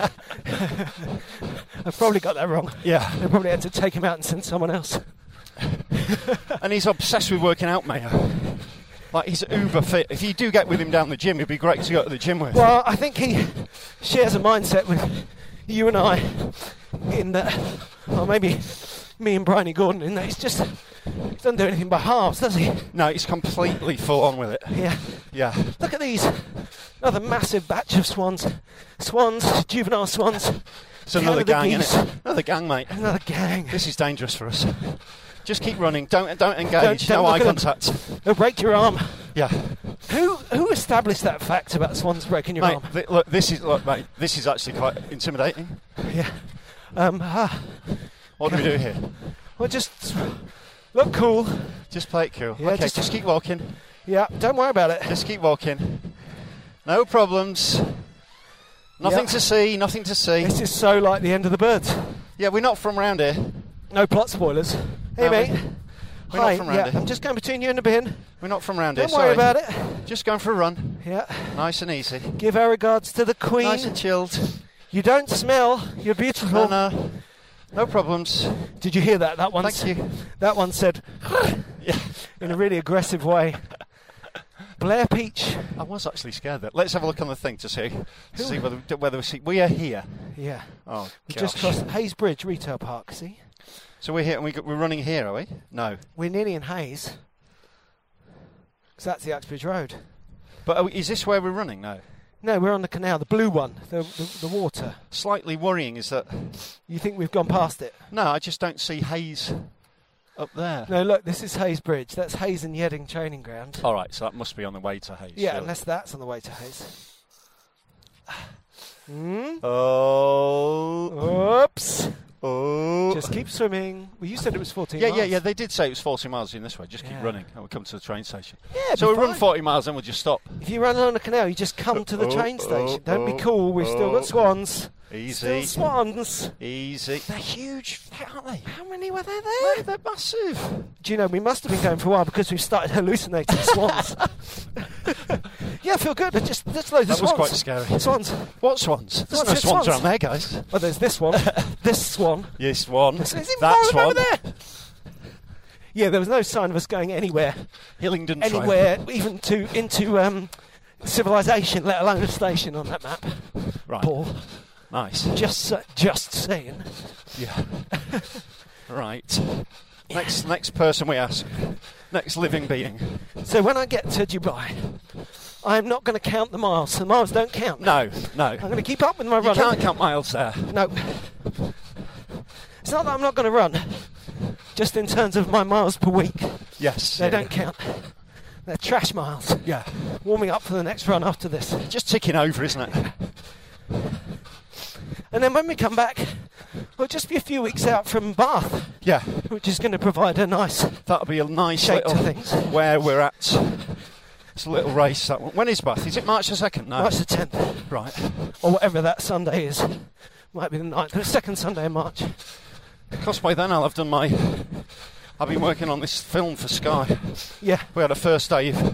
[SPEAKER 5] I've probably got that wrong.
[SPEAKER 6] Yeah.
[SPEAKER 5] They probably had to take him out and send someone else.
[SPEAKER 6] And he's obsessed with working out, Mayo. Like, he's uber fit. If you do get with him down the gym, it'd be great to go to the gym with.
[SPEAKER 5] Well, I think he shares a mindset with you and I in that, or maybe me and Bryony Gordon, in that he doesn't do anything by halves, does he?
[SPEAKER 6] No, he's completely full on with it.
[SPEAKER 5] Yeah.
[SPEAKER 6] Yeah.
[SPEAKER 5] Look at these. Another massive batch of swans. Juvenile swans.
[SPEAKER 6] It's another gang, isn't it? Another gang, mate.
[SPEAKER 5] Another gang.
[SPEAKER 6] This is dangerous for us. Just keep running. Don't engage.
[SPEAKER 5] Don't
[SPEAKER 6] no eye
[SPEAKER 5] look at
[SPEAKER 6] contact.
[SPEAKER 5] They'll break your arm.
[SPEAKER 6] Yeah.
[SPEAKER 5] Who established that fact about swans breaking your arm?
[SPEAKER 6] This is actually quite intimidating.
[SPEAKER 5] Yeah.
[SPEAKER 6] What do we do here?
[SPEAKER 5] Well, just look cool.
[SPEAKER 6] Just play it cool.
[SPEAKER 5] Yeah,
[SPEAKER 6] okay, just keep walking.
[SPEAKER 5] Yeah, don't worry about it.
[SPEAKER 6] Just keep walking. No problems. Nothing to see, nothing to see.
[SPEAKER 5] This is so like the end of the birds.
[SPEAKER 6] Yeah, we're not from round here.
[SPEAKER 5] No plot spoilers. Hey, mate.
[SPEAKER 6] We're
[SPEAKER 5] Hi,
[SPEAKER 6] not from round here.
[SPEAKER 5] I'm just going between you and the bin.
[SPEAKER 6] We're not from round here,
[SPEAKER 5] Don't worry about it.
[SPEAKER 6] Just going for a run.
[SPEAKER 5] Yeah.
[SPEAKER 6] Nice and easy.
[SPEAKER 5] Give our regards to the Queen.
[SPEAKER 6] Nice and chilled.
[SPEAKER 5] You don't smell. You're beautiful.
[SPEAKER 6] No problems.
[SPEAKER 5] Did you hear that? That one.
[SPEAKER 6] Thank you.
[SPEAKER 5] That one said,
[SPEAKER 6] yeah,
[SPEAKER 5] in a really aggressive way. Blair Peach.
[SPEAKER 6] I was actually scared that. Let's have a look on the thing to see whether we see. We are here.
[SPEAKER 5] Yeah.
[SPEAKER 6] Oh,
[SPEAKER 5] we
[SPEAKER 6] gosh.
[SPEAKER 5] just crossed Hayes Bridge Retail Park. See.
[SPEAKER 6] So we're here and we're running here, are we? No.
[SPEAKER 5] We're nearly in Hayes. Because that's the Uxbridge Road.
[SPEAKER 6] But is this where we're running now?
[SPEAKER 5] No, we're on the canal, the blue one, the water.
[SPEAKER 6] Slightly worrying is that...
[SPEAKER 5] You think we've gone past it?
[SPEAKER 6] No, I just don't see Hayes up there.
[SPEAKER 5] No, look, this is Hayes Bridge. That's Hayes and Yedding training ground.
[SPEAKER 6] All right, so that must be on the way to Hayes.
[SPEAKER 5] Yeah,
[SPEAKER 6] surely.
[SPEAKER 5] unless that's on the way to Hayes.
[SPEAKER 6] Oh.
[SPEAKER 5] Oops.
[SPEAKER 6] Oh.
[SPEAKER 5] Just keep swimming. Well, you said it was 14
[SPEAKER 6] Yeah,
[SPEAKER 5] miles.
[SPEAKER 6] yeah, they did say it was 40 miles in this way. Just keep running and we'll come to the train station.
[SPEAKER 5] Yeah,
[SPEAKER 6] so we'll run 40 miles and we'll just stop.
[SPEAKER 5] If you run along the canal, you just come to the train station. Don't be cool. We've still got swans.
[SPEAKER 6] Easy.
[SPEAKER 5] Still swans.
[SPEAKER 6] Easy. They're huge, aren't they?
[SPEAKER 5] How many were there there?
[SPEAKER 6] No, they're massive.
[SPEAKER 5] Do you know, we must have been going for a while because we've started hallucinating swans. Yeah, I feel good. Just loads of swans.
[SPEAKER 6] That was quite scary.
[SPEAKER 5] Swans.
[SPEAKER 6] What swans? There's no swans around there, guys.
[SPEAKER 5] Well, there's this one. This swan.
[SPEAKER 6] This one.
[SPEAKER 5] Is it
[SPEAKER 6] That
[SPEAKER 5] more over
[SPEAKER 6] one.
[SPEAKER 5] there? Yeah, there was no sign of us going anywhere.
[SPEAKER 6] Hillingdon
[SPEAKER 5] Anywhere,
[SPEAKER 6] Trail.
[SPEAKER 5] even into civilization, let alone a station on that map.
[SPEAKER 6] Right.
[SPEAKER 5] Paul.
[SPEAKER 6] Nice.
[SPEAKER 5] Just saying.
[SPEAKER 6] Yeah. Right. Next person we ask. Next living being.
[SPEAKER 5] So when I get to Dubai, I'm not going to count the miles. The miles don't count.
[SPEAKER 6] No.
[SPEAKER 5] I'm going to keep up with my
[SPEAKER 6] You
[SPEAKER 5] running.
[SPEAKER 6] can't count miles there.
[SPEAKER 5] No. It's not that I'm not going to run. Just in terms of my miles per week.
[SPEAKER 6] Yes.
[SPEAKER 5] They don't count. They're trash miles.
[SPEAKER 6] Yeah.
[SPEAKER 5] Warming up for the next run after this.
[SPEAKER 6] Just ticking over, isn't it?
[SPEAKER 5] And then when we come back, we'll just be a few weeks out from Bath.
[SPEAKER 6] Yeah.
[SPEAKER 5] Which is going to provide a nice...
[SPEAKER 6] That'll be a nice
[SPEAKER 5] shape
[SPEAKER 6] little...
[SPEAKER 5] to things.
[SPEAKER 6] Where we're at. It's a little race, that one. When is Bath? Is it March the 2nd? No.
[SPEAKER 5] March the 10th.
[SPEAKER 6] Right.
[SPEAKER 5] Or whatever that Sunday is. Might be the 9th. The second Sunday in March.
[SPEAKER 6] Because by then I've been working on this film for Sky.
[SPEAKER 5] Yeah.
[SPEAKER 6] We had a first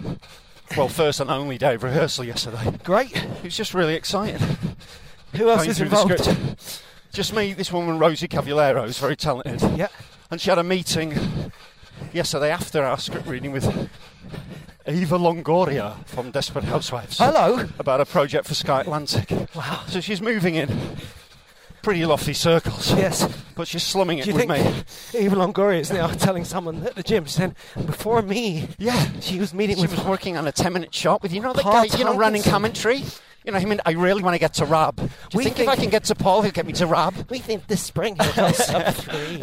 [SPEAKER 6] and only day of rehearsal yesterday.
[SPEAKER 5] Great.
[SPEAKER 6] It was just really exciting.
[SPEAKER 5] Who else
[SPEAKER 6] Going
[SPEAKER 5] is
[SPEAKER 6] through the
[SPEAKER 5] involved?
[SPEAKER 6] script. Just me, this woman Rosie Cavallero, who's very talented.
[SPEAKER 5] Yeah.
[SPEAKER 6] And she had a meeting yesterday after our script reading with Eva Longoria from Desperate Housewives.
[SPEAKER 5] Hello.
[SPEAKER 6] About a project for Sky Atlantic.
[SPEAKER 5] Wow.
[SPEAKER 6] So she's moving in pretty lofty circles.
[SPEAKER 5] Yes.
[SPEAKER 6] But she's slumming it
[SPEAKER 5] Do you
[SPEAKER 6] with
[SPEAKER 5] think
[SPEAKER 6] me.
[SPEAKER 5] Eva Longoria is now telling someone at the gym, she's saying, before me,
[SPEAKER 6] Yeah.
[SPEAKER 5] she was meeting
[SPEAKER 6] She
[SPEAKER 5] with...
[SPEAKER 6] was working on a 10-minute shot with, the guy,
[SPEAKER 5] Paul
[SPEAKER 6] running
[SPEAKER 5] Tomkinson.
[SPEAKER 6] commentary. I really want to get to Rab. Do you think if I can get to Paul, he'll get me to Rab?
[SPEAKER 5] We think this spring he'll go sub 3.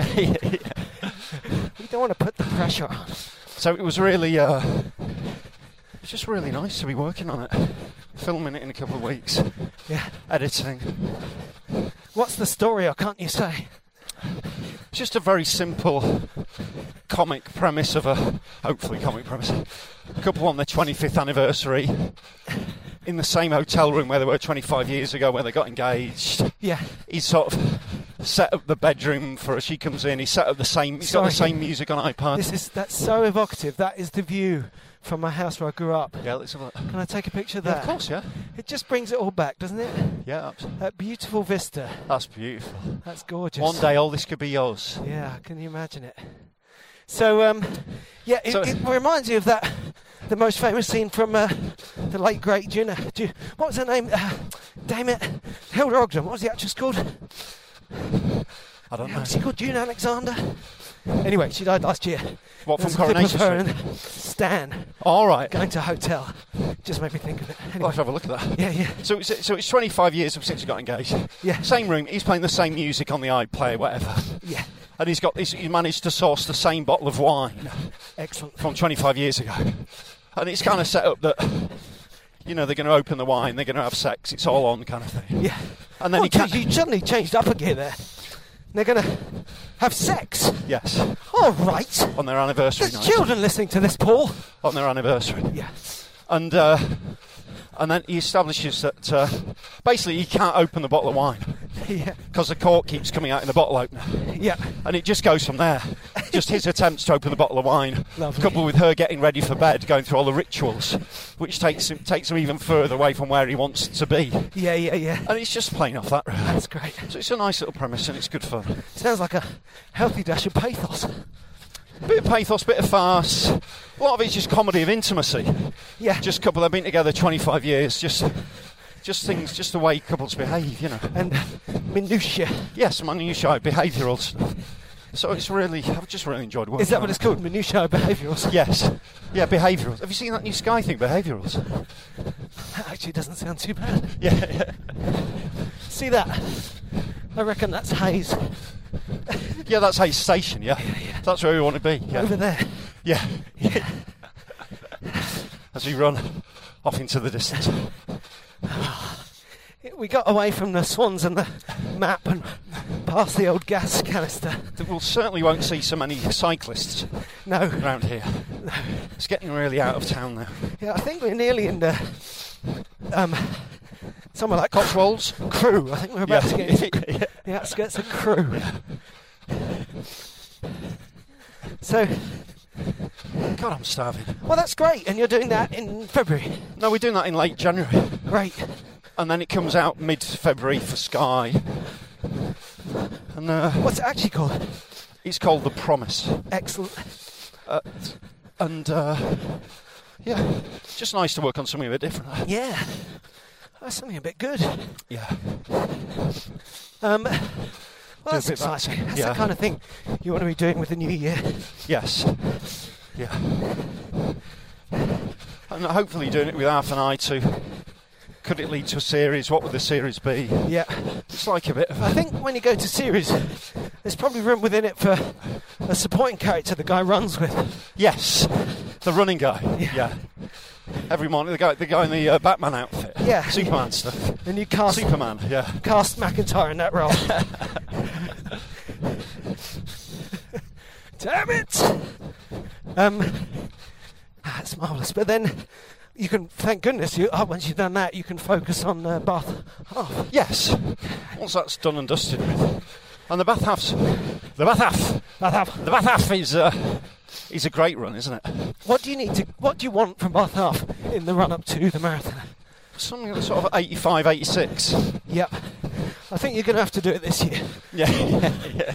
[SPEAKER 5] We don't want to put the pressure on.
[SPEAKER 6] So it was really... it's just really nice to be working on it. Filming it in a couple of weeks.
[SPEAKER 5] Yeah.
[SPEAKER 6] Editing.
[SPEAKER 5] What's the story, or can't you say?
[SPEAKER 6] It's just a very simple comic premise of a... Hopefully comic premise. A couple on their 25th anniversary. In the same hotel room where they were 25 years ago, where they got engaged.
[SPEAKER 5] Yeah.
[SPEAKER 6] He's sort of set up the bedroom for her. She comes in. He's set up the same. He's got the same music on iPad.
[SPEAKER 5] That's so evocative. That is the view from my house where I grew up.
[SPEAKER 6] Yeah, let's have a look.
[SPEAKER 5] Can I take a picture of
[SPEAKER 6] Yeah,
[SPEAKER 5] that?
[SPEAKER 6] of course, yeah.
[SPEAKER 5] It just brings it all back, doesn't it?
[SPEAKER 6] Yeah, absolutely.
[SPEAKER 5] That beautiful vista.
[SPEAKER 6] That's beautiful.
[SPEAKER 5] That's gorgeous.
[SPEAKER 6] One day all this could be yours.
[SPEAKER 5] Yeah, can you imagine it? So, it reminds you of the most famous scene from the late great Juna. What was her name? Damn it, Hilda Ogden. What was the actress called?
[SPEAKER 6] I don't know.
[SPEAKER 5] Was she called June Alexander? Anyway, she died last year.
[SPEAKER 6] What, from
[SPEAKER 5] There's a clip
[SPEAKER 6] Coronation
[SPEAKER 5] of her
[SPEAKER 6] Street?
[SPEAKER 5] and Stan
[SPEAKER 6] All right.
[SPEAKER 5] going to a hotel. Just made me think of it.
[SPEAKER 6] I'll
[SPEAKER 5] Anyway.
[SPEAKER 6] have to have a look at that.
[SPEAKER 5] Yeah.
[SPEAKER 6] So it's 25 years since he got engaged.
[SPEAKER 5] Yeah.
[SPEAKER 6] Same room. He's playing the same music on the iPlayer, whatever.
[SPEAKER 5] Yeah.
[SPEAKER 6] And he's got this. He managed to source the same bottle of wine.
[SPEAKER 5] Excellent.
[SPEAKER 6] From 25 years ago. And it's kind of set up that, they're going to open the wine, they're going to have sex, it's all on kind of thing.
[SPEAKER 5] Yeah.
[SPEAKER 6] And then
[SPEAKER 5] you suddenly changed up a gear there. They're going to have sex.
[SPEAKER 6] Yes.
[SPEAKER 5] All right.
[SPEAKER 6] On their anniversary
[SPEAKER 5] There's
[SPEAKER 6] night.
[SPEAKER 5] children listening to this, Paul.
[SPEAKER 6] On their anniversary.
[SPEAKER 5] Yeah.
[SPEAKER 6] And then he establishes that basically he can't open the bottle of wine.
[SPEAKER 5] Yeah.
[SPEAKER 6] Because the cork keeps coming out in the bottle opener.
[SPEAKER 5] Yeah.
[SPEAKER 6] And it just goes from there. Just his attempts to open the bottle of wine,
[SPEAKER 5] Lovely.
[SPEAKER 6] coupled with her getting ready for bed, going through all the rituals, which takes him even further away from where he wants to be.
[SPEAKER 5] Yeah.
[SPEAKER 6] And it's just playing off that.
[SPEAKER 5] That's great.
[SPEAKER 6] So it's a nice little premise and it's good fun.
[SPEAKER 5] Sounds like a healthy dash of pathos.
[SPEAKER 6] Bit of pathos, bit of farce. A lot of it's just comedy of intimacy.
[SPEAKER 5] Yeah.
[SPEAKER 6] Just a couple, they've been together 25 years, just things, just the way couples behave,
[SPEAKER 5] And minutiae.
[SPEAKER 6] Yes, minutiae, behavioural stuff. So it's really, I've just really enjoyed working.
[SPEAKER 5] Is that
[SPEAKER 6] on
[SPEAKER 5] what it's
[SPEAKER 6] it.
[SPEAKER 5] called? Minutiae behaviourals?
[SPEAKER 6] Yes. Yeah, behaviourals. Have you seen that new Sky thing, behaviourals?
[SPEAKER 5] That actually doesn't sound too bad.
[SPEAKER 6] Yeah.
[SPEAKER 5] See that? I reckon that's Hayes.
[SPEAKER 6] Yeah, that's Hayes Station, yeah. That's where we want to be. Yeah.
[SPEAKER 5] Over there.
[SPEAKER 6] Yeah. As we run off into the distance.
[SPEAKER 5] We got away from the swans and the map and past the old gas canister.
[SPEAKER 6] We certainly won't see so many cyclists around here.
[SPEAKER 5] No.
[SPEAKER 6] It's getting really out of town now.
[SPEAKER 5] Yeah, I think we're nearly in the somewhere like
[SPEAKER 6] Cotswolds?
[SPEAKER 5] Crewe. I think we're about to get into the outskirts of Crewe. So,
[SPEAKER 6] God, I'm starving.
[SPEAKER 5] Well, that's great, and you're doing that in February?
[SPEAKER 6] No, we're doing that in late January.
[SPEAKER 5] Great.
[SPEAKER 6] And then it comes out mid-February for Sky. And
[SPEAKER 5] what's it actually called?
[SPEAKER 6] It's called The Promise.
[SPEAKER 5] Excellent.
[SPEAKER 6] Yeah, just nice to work on something a bit different.
[SPEAKER 5] Yeah, that's something a bit good.
[SPEAKER 6] Yeah.
[SPEAKER 5] Well, that's exciting. That's the kind of thing you want to be doing with the new year.
[SPEAKER 6] Yes. Yeah. And hopefully doing it with half an eye to, could it lead to a series? What would the series be?
[SPEAKER 5] Yeah.
[SPEAKER 6] It's like a bit of
[SPEAKER 5] I think when you go to series, there's probably room within it for a supporting character the guy runs with.
[SPEAKER 6] Yes. The running guy. Yeah. Every morning, the guy in the Batman outfit.
[SPEAKER 5] Yeah.
[SPEAKER 6] Superman stuff.
[SPEAKER 5] And you cast
[SPEAKER 6] Superman, yeah.
[SPEAKER 5] Cast McIntyre in that role. Damn it! That's marvellous. But then you can, thank goodness, once you've done that, you can focus on Bath Half.
[SPEAKER 6] Yes. Once that's done and dusted with. And the Bath Half is a great run, isn't it?
[SPEAKER 5] What do you want from Bath Half in the run up to the marathon?
[SPEAKER 6] Something sort of 85, 86.
[SPEAKER 5] Yep. I think you're going to have to do it this year.
[SPEAKER 6] Yeah.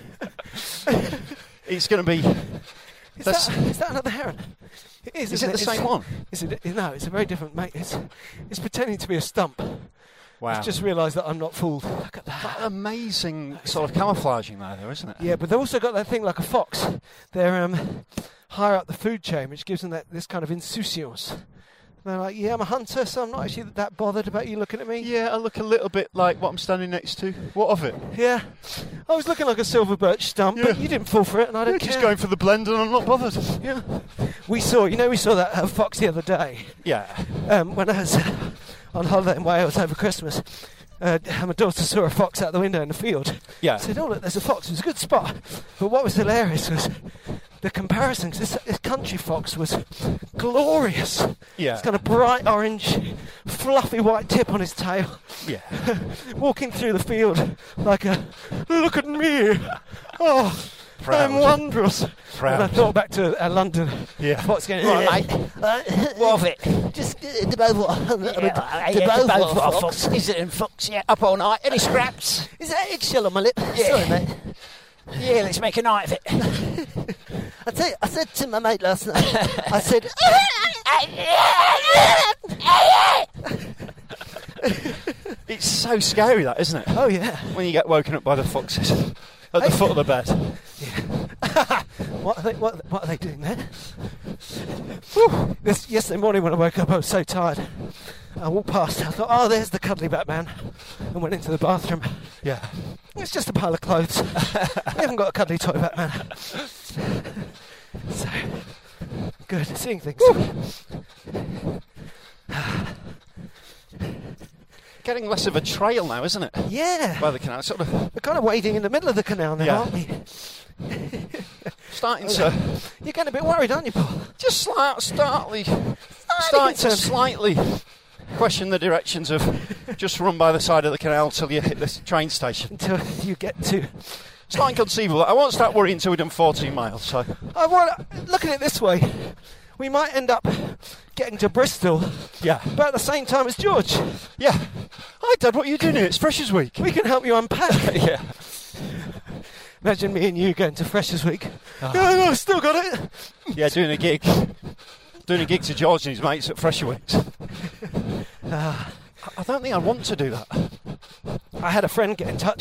[SPEAKER 6] It's going to be.
[SPEAKER 5] Is that another heron? It is.
[SPEAKER 6] Is it the same one?
[SPEAKER 5] Is it? No, it's a very different mate. It's pretending to be a stump.
[SPEAKER 6] Wow.
[SPEAKER 5] I've just realised that I'm not fooled. Look at that.
[SPEAKER 6] That amazing sort of camouflaging there, though, isn't it?
[SPEAKER 5] Yeah, but they've also got that thing like a fox. They're higher up the food chain, which gives them this kind of insouciance. They're like, yeah, I'm a hunter, so I'm not actually that bothered about you looking at me.
[SPEAKER 6] Yeah, I look a little bit like what I'm standing next to. What of it?
[SPEAKER 5] Yeah. I was looking like a silver birch stump, but you didn't fall for it, and I don't care.
[SPEAKER 6] Just going for the blend, and I'm not bothered.
[SPEAKER 5] Yeah. We saw that fox the other day.
[SPEAKER 6] Yeah.
[SPEAKER 5] When I was on holiday in Wales over Christmas, my daughter saw a fox out the window in the field.
[SPEAKER 6] Yeah.
[SPEAKER 5] I said, oh, look, there's a fox. It was a good spot. But what was hilarious was the comparison, because this country fox was glorious.
[SPEAKER 6] Yeah.
[SPEAKER 5] It's got a bright orange, fluffy white tip on his tail.
[SPEAKER 6] Yeah.
[SPEAKER 5] Walking through the field like look at me. Oh,
[SPEAKER 6] Proud.
[SPEAKER 5] I'm wondrous.
[SPEAKER 6] Proud.
[SPEAKER 5] And I thought back to London.
[SPEAKER 6] Yeah.
[SPEAKER 5] Fox going,
[SPEAKER 11] Right, mate.
[SPEAKER 5] what of it?
[SPEAKER 11] Just the both fox. Is it in fox? Yeah, up all night. Any scraps?
[SPEAKER 5] Is that eggshell on my lip?
[SPEAKER 11] Yeah.
[SPEAKER 5] Sorry, mate.
[SPEAKER 11] Yeah, let's make a night of it.
[SPEAKER 5] I tell you, I said to my mate last night, I said,
[SPEAKER 6] It's so scary, that, isn't it?
[SPEAKER 5] oh yeah.
[SPEAKER 6] When you get woken up by the foxes at the foot of the bed.
[SPEAKER 5] Yeah. What are they doing there? Yesterday morning when I woke up, I was so tired. I walked past, I thought, oh, there's the cuddly Batman, and went into the bathroom.
[SPEAKER 6] Yeah.
[SPEAKER 5] It's just a pile of clothes. We haven't got a cuddly toy Batman. So, good, seeing things.
[SPEAKER 6] Getting less of a trail now, isn't it?
[SPEAKER 5] Yeah.
[SPEAKER 6] By the canal, sort of.
[SPEAKER 5] We're kind of wading in the middle of the canal now,
[SPEAKER 6] Yeah.
[SPEAKER 5] aren't we?
[SPEAKER 6] Starting to.
[SPEAKER 5] You're getting a bit worried, aren't you, Paul?
[SPEAKER 6] Just starting to
[SPEAKER 5] concerned.
[SPEAKER 6] slightly question the directions of just run by the side of the canal till you hit this train station.
[SPEAKER 5] Until you get to...
[SPEAKER 6] It's not inconceivable. I won't start worrying until we've done 14 miles. So
[SPEAKER 5] Look at it this way. We might end up getting to Bristol,
[SPEAKER 6] yeah,
[SPEAKER 5] but at the same time as George.
[SPEAKER 6] Yeah. Hi, Dad, what are you doing here? It's Freshers Week.
[SPEAKER 5] We can help you unpack.
[SPEAKER 6] Yeah.
[SPEAKER 5] Imagine me and you going to Freshers Week. Oh, no, still got it.
[SPEAKER 6] Yeah, doing a gig. Doing a gig to George and his mates at Fresher Weeks. I don't think I want to do that.
[SPEAKER 5] I had a friend get in touch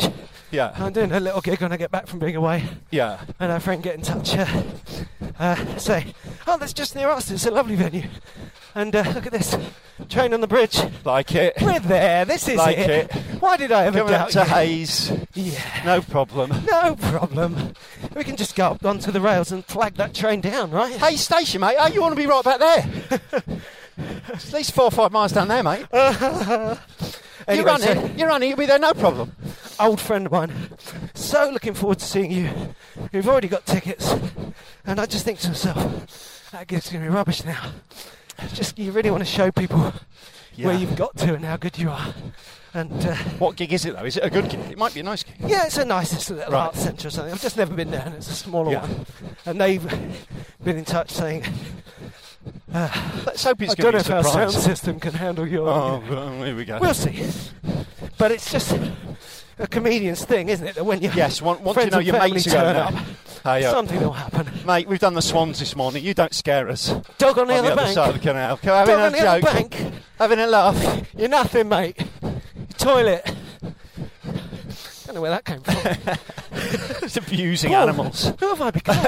[SPEAKER 6] Yeah.
[SPEAKER 5] I'm doing a little gig when I get back from being away.
[SPEAKER 6] Yeah.
[SPEAKER 5] And our friend get in touch, say, oh, that's just near us. It's a lovely venue. And look at this. Train on the bridge.
[SPEAKER 6] Like it.
[SPEAKER 5] We're there. This is
[SPEAKER 6] like
[SPEAKER 5] it. Why did I ever
[SPEAKER 6] Coming
[SPEAKER 5] doubt
[SPEAKER 6] up to
[SPEAKER 5] you?
[SPEAKER 6] Hayes.
[SPEAKER 5] Yeah.
[SPEAKER 6] No problem.
[SPEAKER 5] No problem. We can just go up onto the rails and flag that train down, right?
[SPEAKER 6] Hayes Station, mate. Oh, you want to be right back there? It's at least 4 or 5 miles down there, mate.
[SPEAKER 5] Anyway,
[SPEAKER 6] you're on it. You'll be there, no problem.
[SPEAKER 5] Old friend of mine. So looking forward to seeing you. You've already got tickets. And I just think to myself, that gig's going to be rubbish now. Just, you really want to show people where you've got to and how good you are. And
[SPEAKER 6] what gig is it, though? Is it a good gig? It might be a nice gig.
[SPEAKER 5] Yeah, it's a nice little art centre or something. I've just never been there, and it's a smaller one. And they've been in touch saying,
[SPEAKER 6] let's hope it's
[SPEAKER 5] I don't know if our sound system can handle your...
[SPEAKER 6] Oh, here we go.
[SPEAKER 5] We'll see. But it's just a comedian's thing, isn't it? That when you
[SPEAKER 6] once
[SPEAKER 5] friends
[SPEAKER 6] you know
[SPEAKER 5] and
[SPEAKER 6] your
[SPEAKER 5] family
[SPEAKER 6] mates are
[SPEAKER 5] turn
[SPEAKER 6] going
[SPEAKER 5] up,
[SPEAKER 6] there.
[SPEAKER 5] something will happen.
[SPEAKER 6] Mate, we've done the Swans this morning. You don't scare us.
[SPEAKER 5] Dog on the other bank.
[SPEAKER 6] Side of the canal.
[SPEAKER 5] Dog on the other bank.
[SPEAKER 6] Having a laugh.
[SPEAKER 5] You're nothing, mate. Toilet. Don't know where that came from.
[SPEAKER 6] It's abusing animals.
[SPEAKER 5] Who have I become?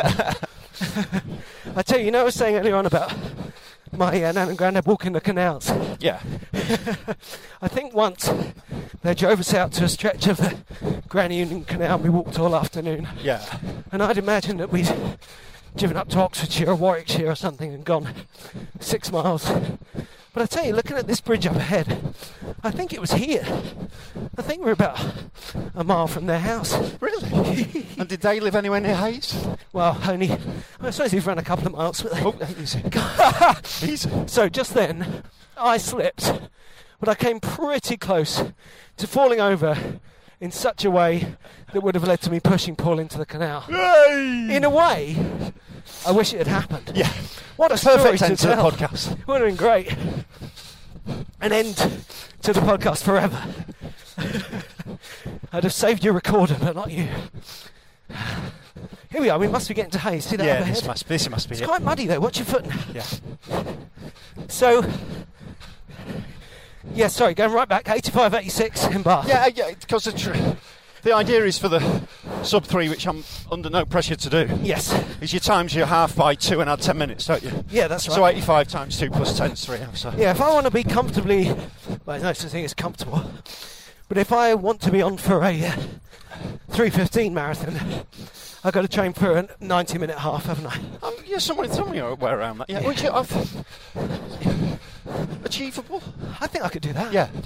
[SPEAKER 5] I tell you, I was saying earlier on about my nan and granddad walking the canals.
[SPEAKER 6] Yeah.
[SPEAKER 5] I think once they drove us out to a stretch of the Grand Union Canal and we walked all afternoon.
[SPEAKER 6] Yeah.
[SPEAKER 5] And I'd imagine that we'd driven up to Oxfordshire or Warwickshire or something and gone 6 miles. But I tell you, looking at this bridge up ahead, I think it was here. I think we're about a mile from their house.
[SPEAKER 6] Really? And did they live anywhere near Hayes?
[SPEAKER 5] Well, only... I suppose we've run a couple of miles. But
[SPEAKER 6] Easy.
[SPEAKER 5] So just then, I slipped, but I came pretty close to falling over in such a way that would have led to me pushing Paul into the canal.
[SPEAKER 6] Yay!
[SPEAKER 5] In a way, I wish it had happened.
[SPEAKER 6] Yeah.
[SPEAKER 5] What a
[SPEAKER 6] perfect
[SPEAKER 5] story
[SPEAKER 6] end to the podcast.
[SPEAKER 5] Would have been great. An end to the podcast forever. I'd have saved your recorder, but not you. Here we are. We must be getting to Hayes. See that up ahead?
[SPEAKER 6] This must be
[SPEAKER 5] It's
[SPEAKER 6] it.
[SPEAKER 5] quite muddy though. Watch your foot.
[SPEAKER 6] Yeah.
[SPEAKER 5] So, yeah, sorry, going right back, 85, 86 in Bath.
[SPEAKER 6] Yeah, because the idea is for the sub 3, which I'm under no pressure to do.
[SPEAKER 5] Yes.
[SPEAKER 6] Is you times your half by 2 and add 10 minutes, don't you?
[SPEAKER 5] Yeah, that's right.
[SPEAKER 6] So 85 times 2 plus 10 is 3 hours. So.
[SPEAKER 5] Yeah, if I want to be comfortably, well, there's no such thing as comfortable, but if I want to be on for a 3:15 marathon, I've got to train for a 90-minute half, haven't I?
[SPEAKER 6] Yeah, somewhere around that. Yeah, which achievable.
[SPEAKER 5] I think I could do that.
[SPEAKER 6] Yeah.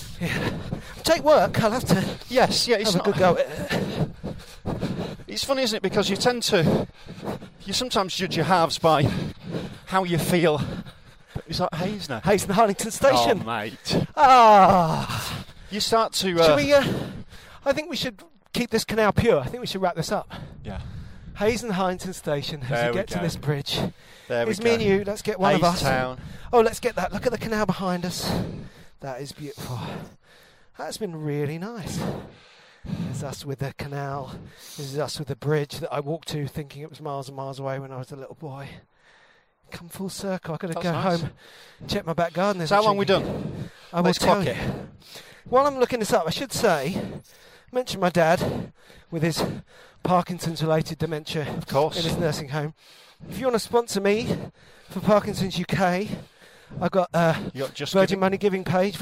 [SPEAKER 5] Take work. I'll have to.
[SPEAKER 6] Yes. Yeah. It's
[SPEAKER 5] have a good go at it.
[SPEAKER 6] It's funny, isn't it? Because you sometimes judge your halves by how you feel. Is that Hayes now?
[SPEAKER 5] Hayes and Harlington Station.
[SPEAKER 6] Oh, mate.
[SPEAKER 5] Ah.
[SPEAKER 6] You start to.
[SPEAKER 5] Should we? I think we should keep this canal pure. I think we should wrap this up.
[SPEAKER 6] Yeah.
[SPEAKER 5] Hayes and Harlington Station. As you get to this bridge,
[SPEAKER 6] there we
[SPEAKER 5] it's
[SPEAKER 6] go.
[SPEAKER 5] me and you. Let's get one
[SPEAKER 6] Hayes
[SPEAKER 5] of us.
[SPEAKER 6] Town.
[SPEAKER 5] Oh, let's get that. Look at the canal behind us. That is beautiful. That's been really nice. There's us with the canal. This is us with the bridge that I walked to thinking it was miles and miles away when I was a little boy. Come full circle. I've got to go home, check my back garden.
[SPEAKER 6] So how long we done?
[SPEAKER 5] I will tell you. While I'm looking this up, I should say, mention my dad with his Parkinson's-related dementia
[SPEAKER 6] of course.
[SPEAKER 5] In his nursing home. If you want to sponsor me for Parkinson's UK, I've got Virgin Money Giving page,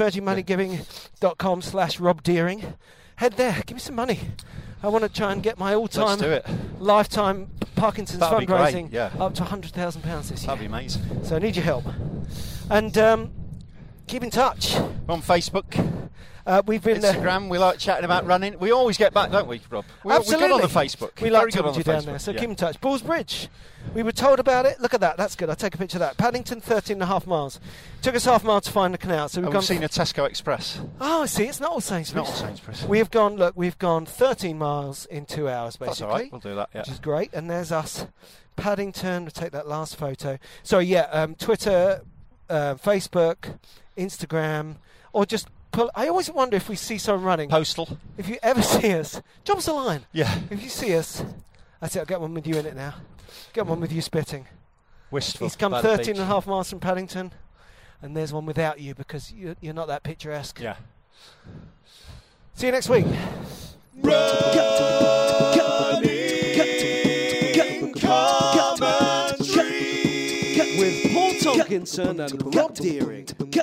[SPEAKER 5] virginmoneygiving.com/Rob Deering. Head there, give me some money. I want to try and get my all-time lifetime Parkinson's fundraising up to £100,000 this year.
[SPEAKER 6] That'd be amazing.
[SPEAKER 5] So I need your help. And keep in touch.
[SPEAKER 6] We're on Facebook.
[SPEAKER 5] We've been
[SPEAKER 6] Instagram. We like chatting about running. We always get back, don't we, Rob?
[SPEAKER 5] Absolutely.
[SPEAKER 6] We're good on the Facebook.
[SPEAKER 5] We like talking to you down there, so keep in touch. Balls Bridge. We were told about it. Look at that. That's good. I'll take a picture of that. Paddington, 13.5 miles. Took us half a mile to find the canal. So
[SPEAKER 6] we've seen a Tesco Express.
[SPEAKER 5] Oh, I see. It's not all Sainsbury's.
[SPEAKER 6] It's not all Sainsbury's.
[SPEAKER 5] We've gone 13 miles in 2 hours, basically.
[SPEAKER 6] That's all right. We'll do that, yeah.
[SPEAKER 5] Which is great. And there's us. Paddington. We'll take that last photo. So, Twitter, Facebook, Instagram, or just... I always wonder if we see someone running.
[SPEAKER 6] Postal.
[SPEAKER 5] If you ever see us, drop us a line.
[SPEAKER 6] Yeah.
[SPEAKER 5] If you see us, that's it. I'll get one with you in it now. Get one with you spitting.
[SPEAKER 6] Wistful.
[SPEAKER 5] He's come 13.5 miles from Paddington, and there's one without you because you're not that picturesque.
[SPEAKER 6] Yeah.
[SPEAKER 5] See you next week.
[SPEAKER 4] With Paul Tonkinson and Rob Deering.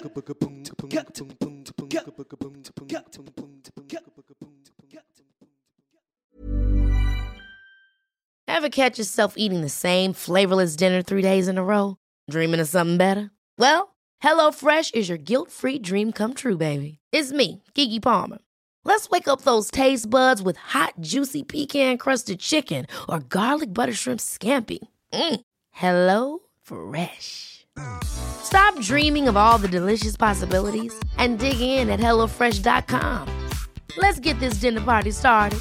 [SPEAKER 10] Ever catch yourself eating the same flavorless dinner 3 days in a row? Dreaming of something better? Well, HelloFresh is your guilt-free dream come true, baby. It's me, Keke Palmer. Let's wake up those taste buds with hot, juicy pecan-crusted chicken or garlic butter shrimp scampi. Hello Fresh. Stop dreaming of all the delicious possibilities and dig in at HelloFresh.com. Let's get this dinner party started.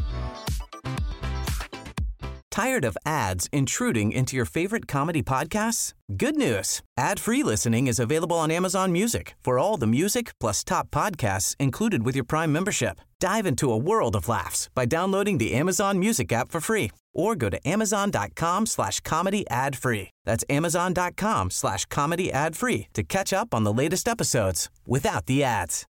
[SPEAKER 12] Tired of ads intruding into your favorite comedy podcasts? Good news. Ad-free listening is available on Amazon Music for all the music plus top podcasts included with your Prime membership. Dive into a world of laughs by downloading the Amazon Music app for free or go to amazon.com/comedy ad-free. That's amazon.com/comedy ad-free to catch up on the latest episodes without the ads.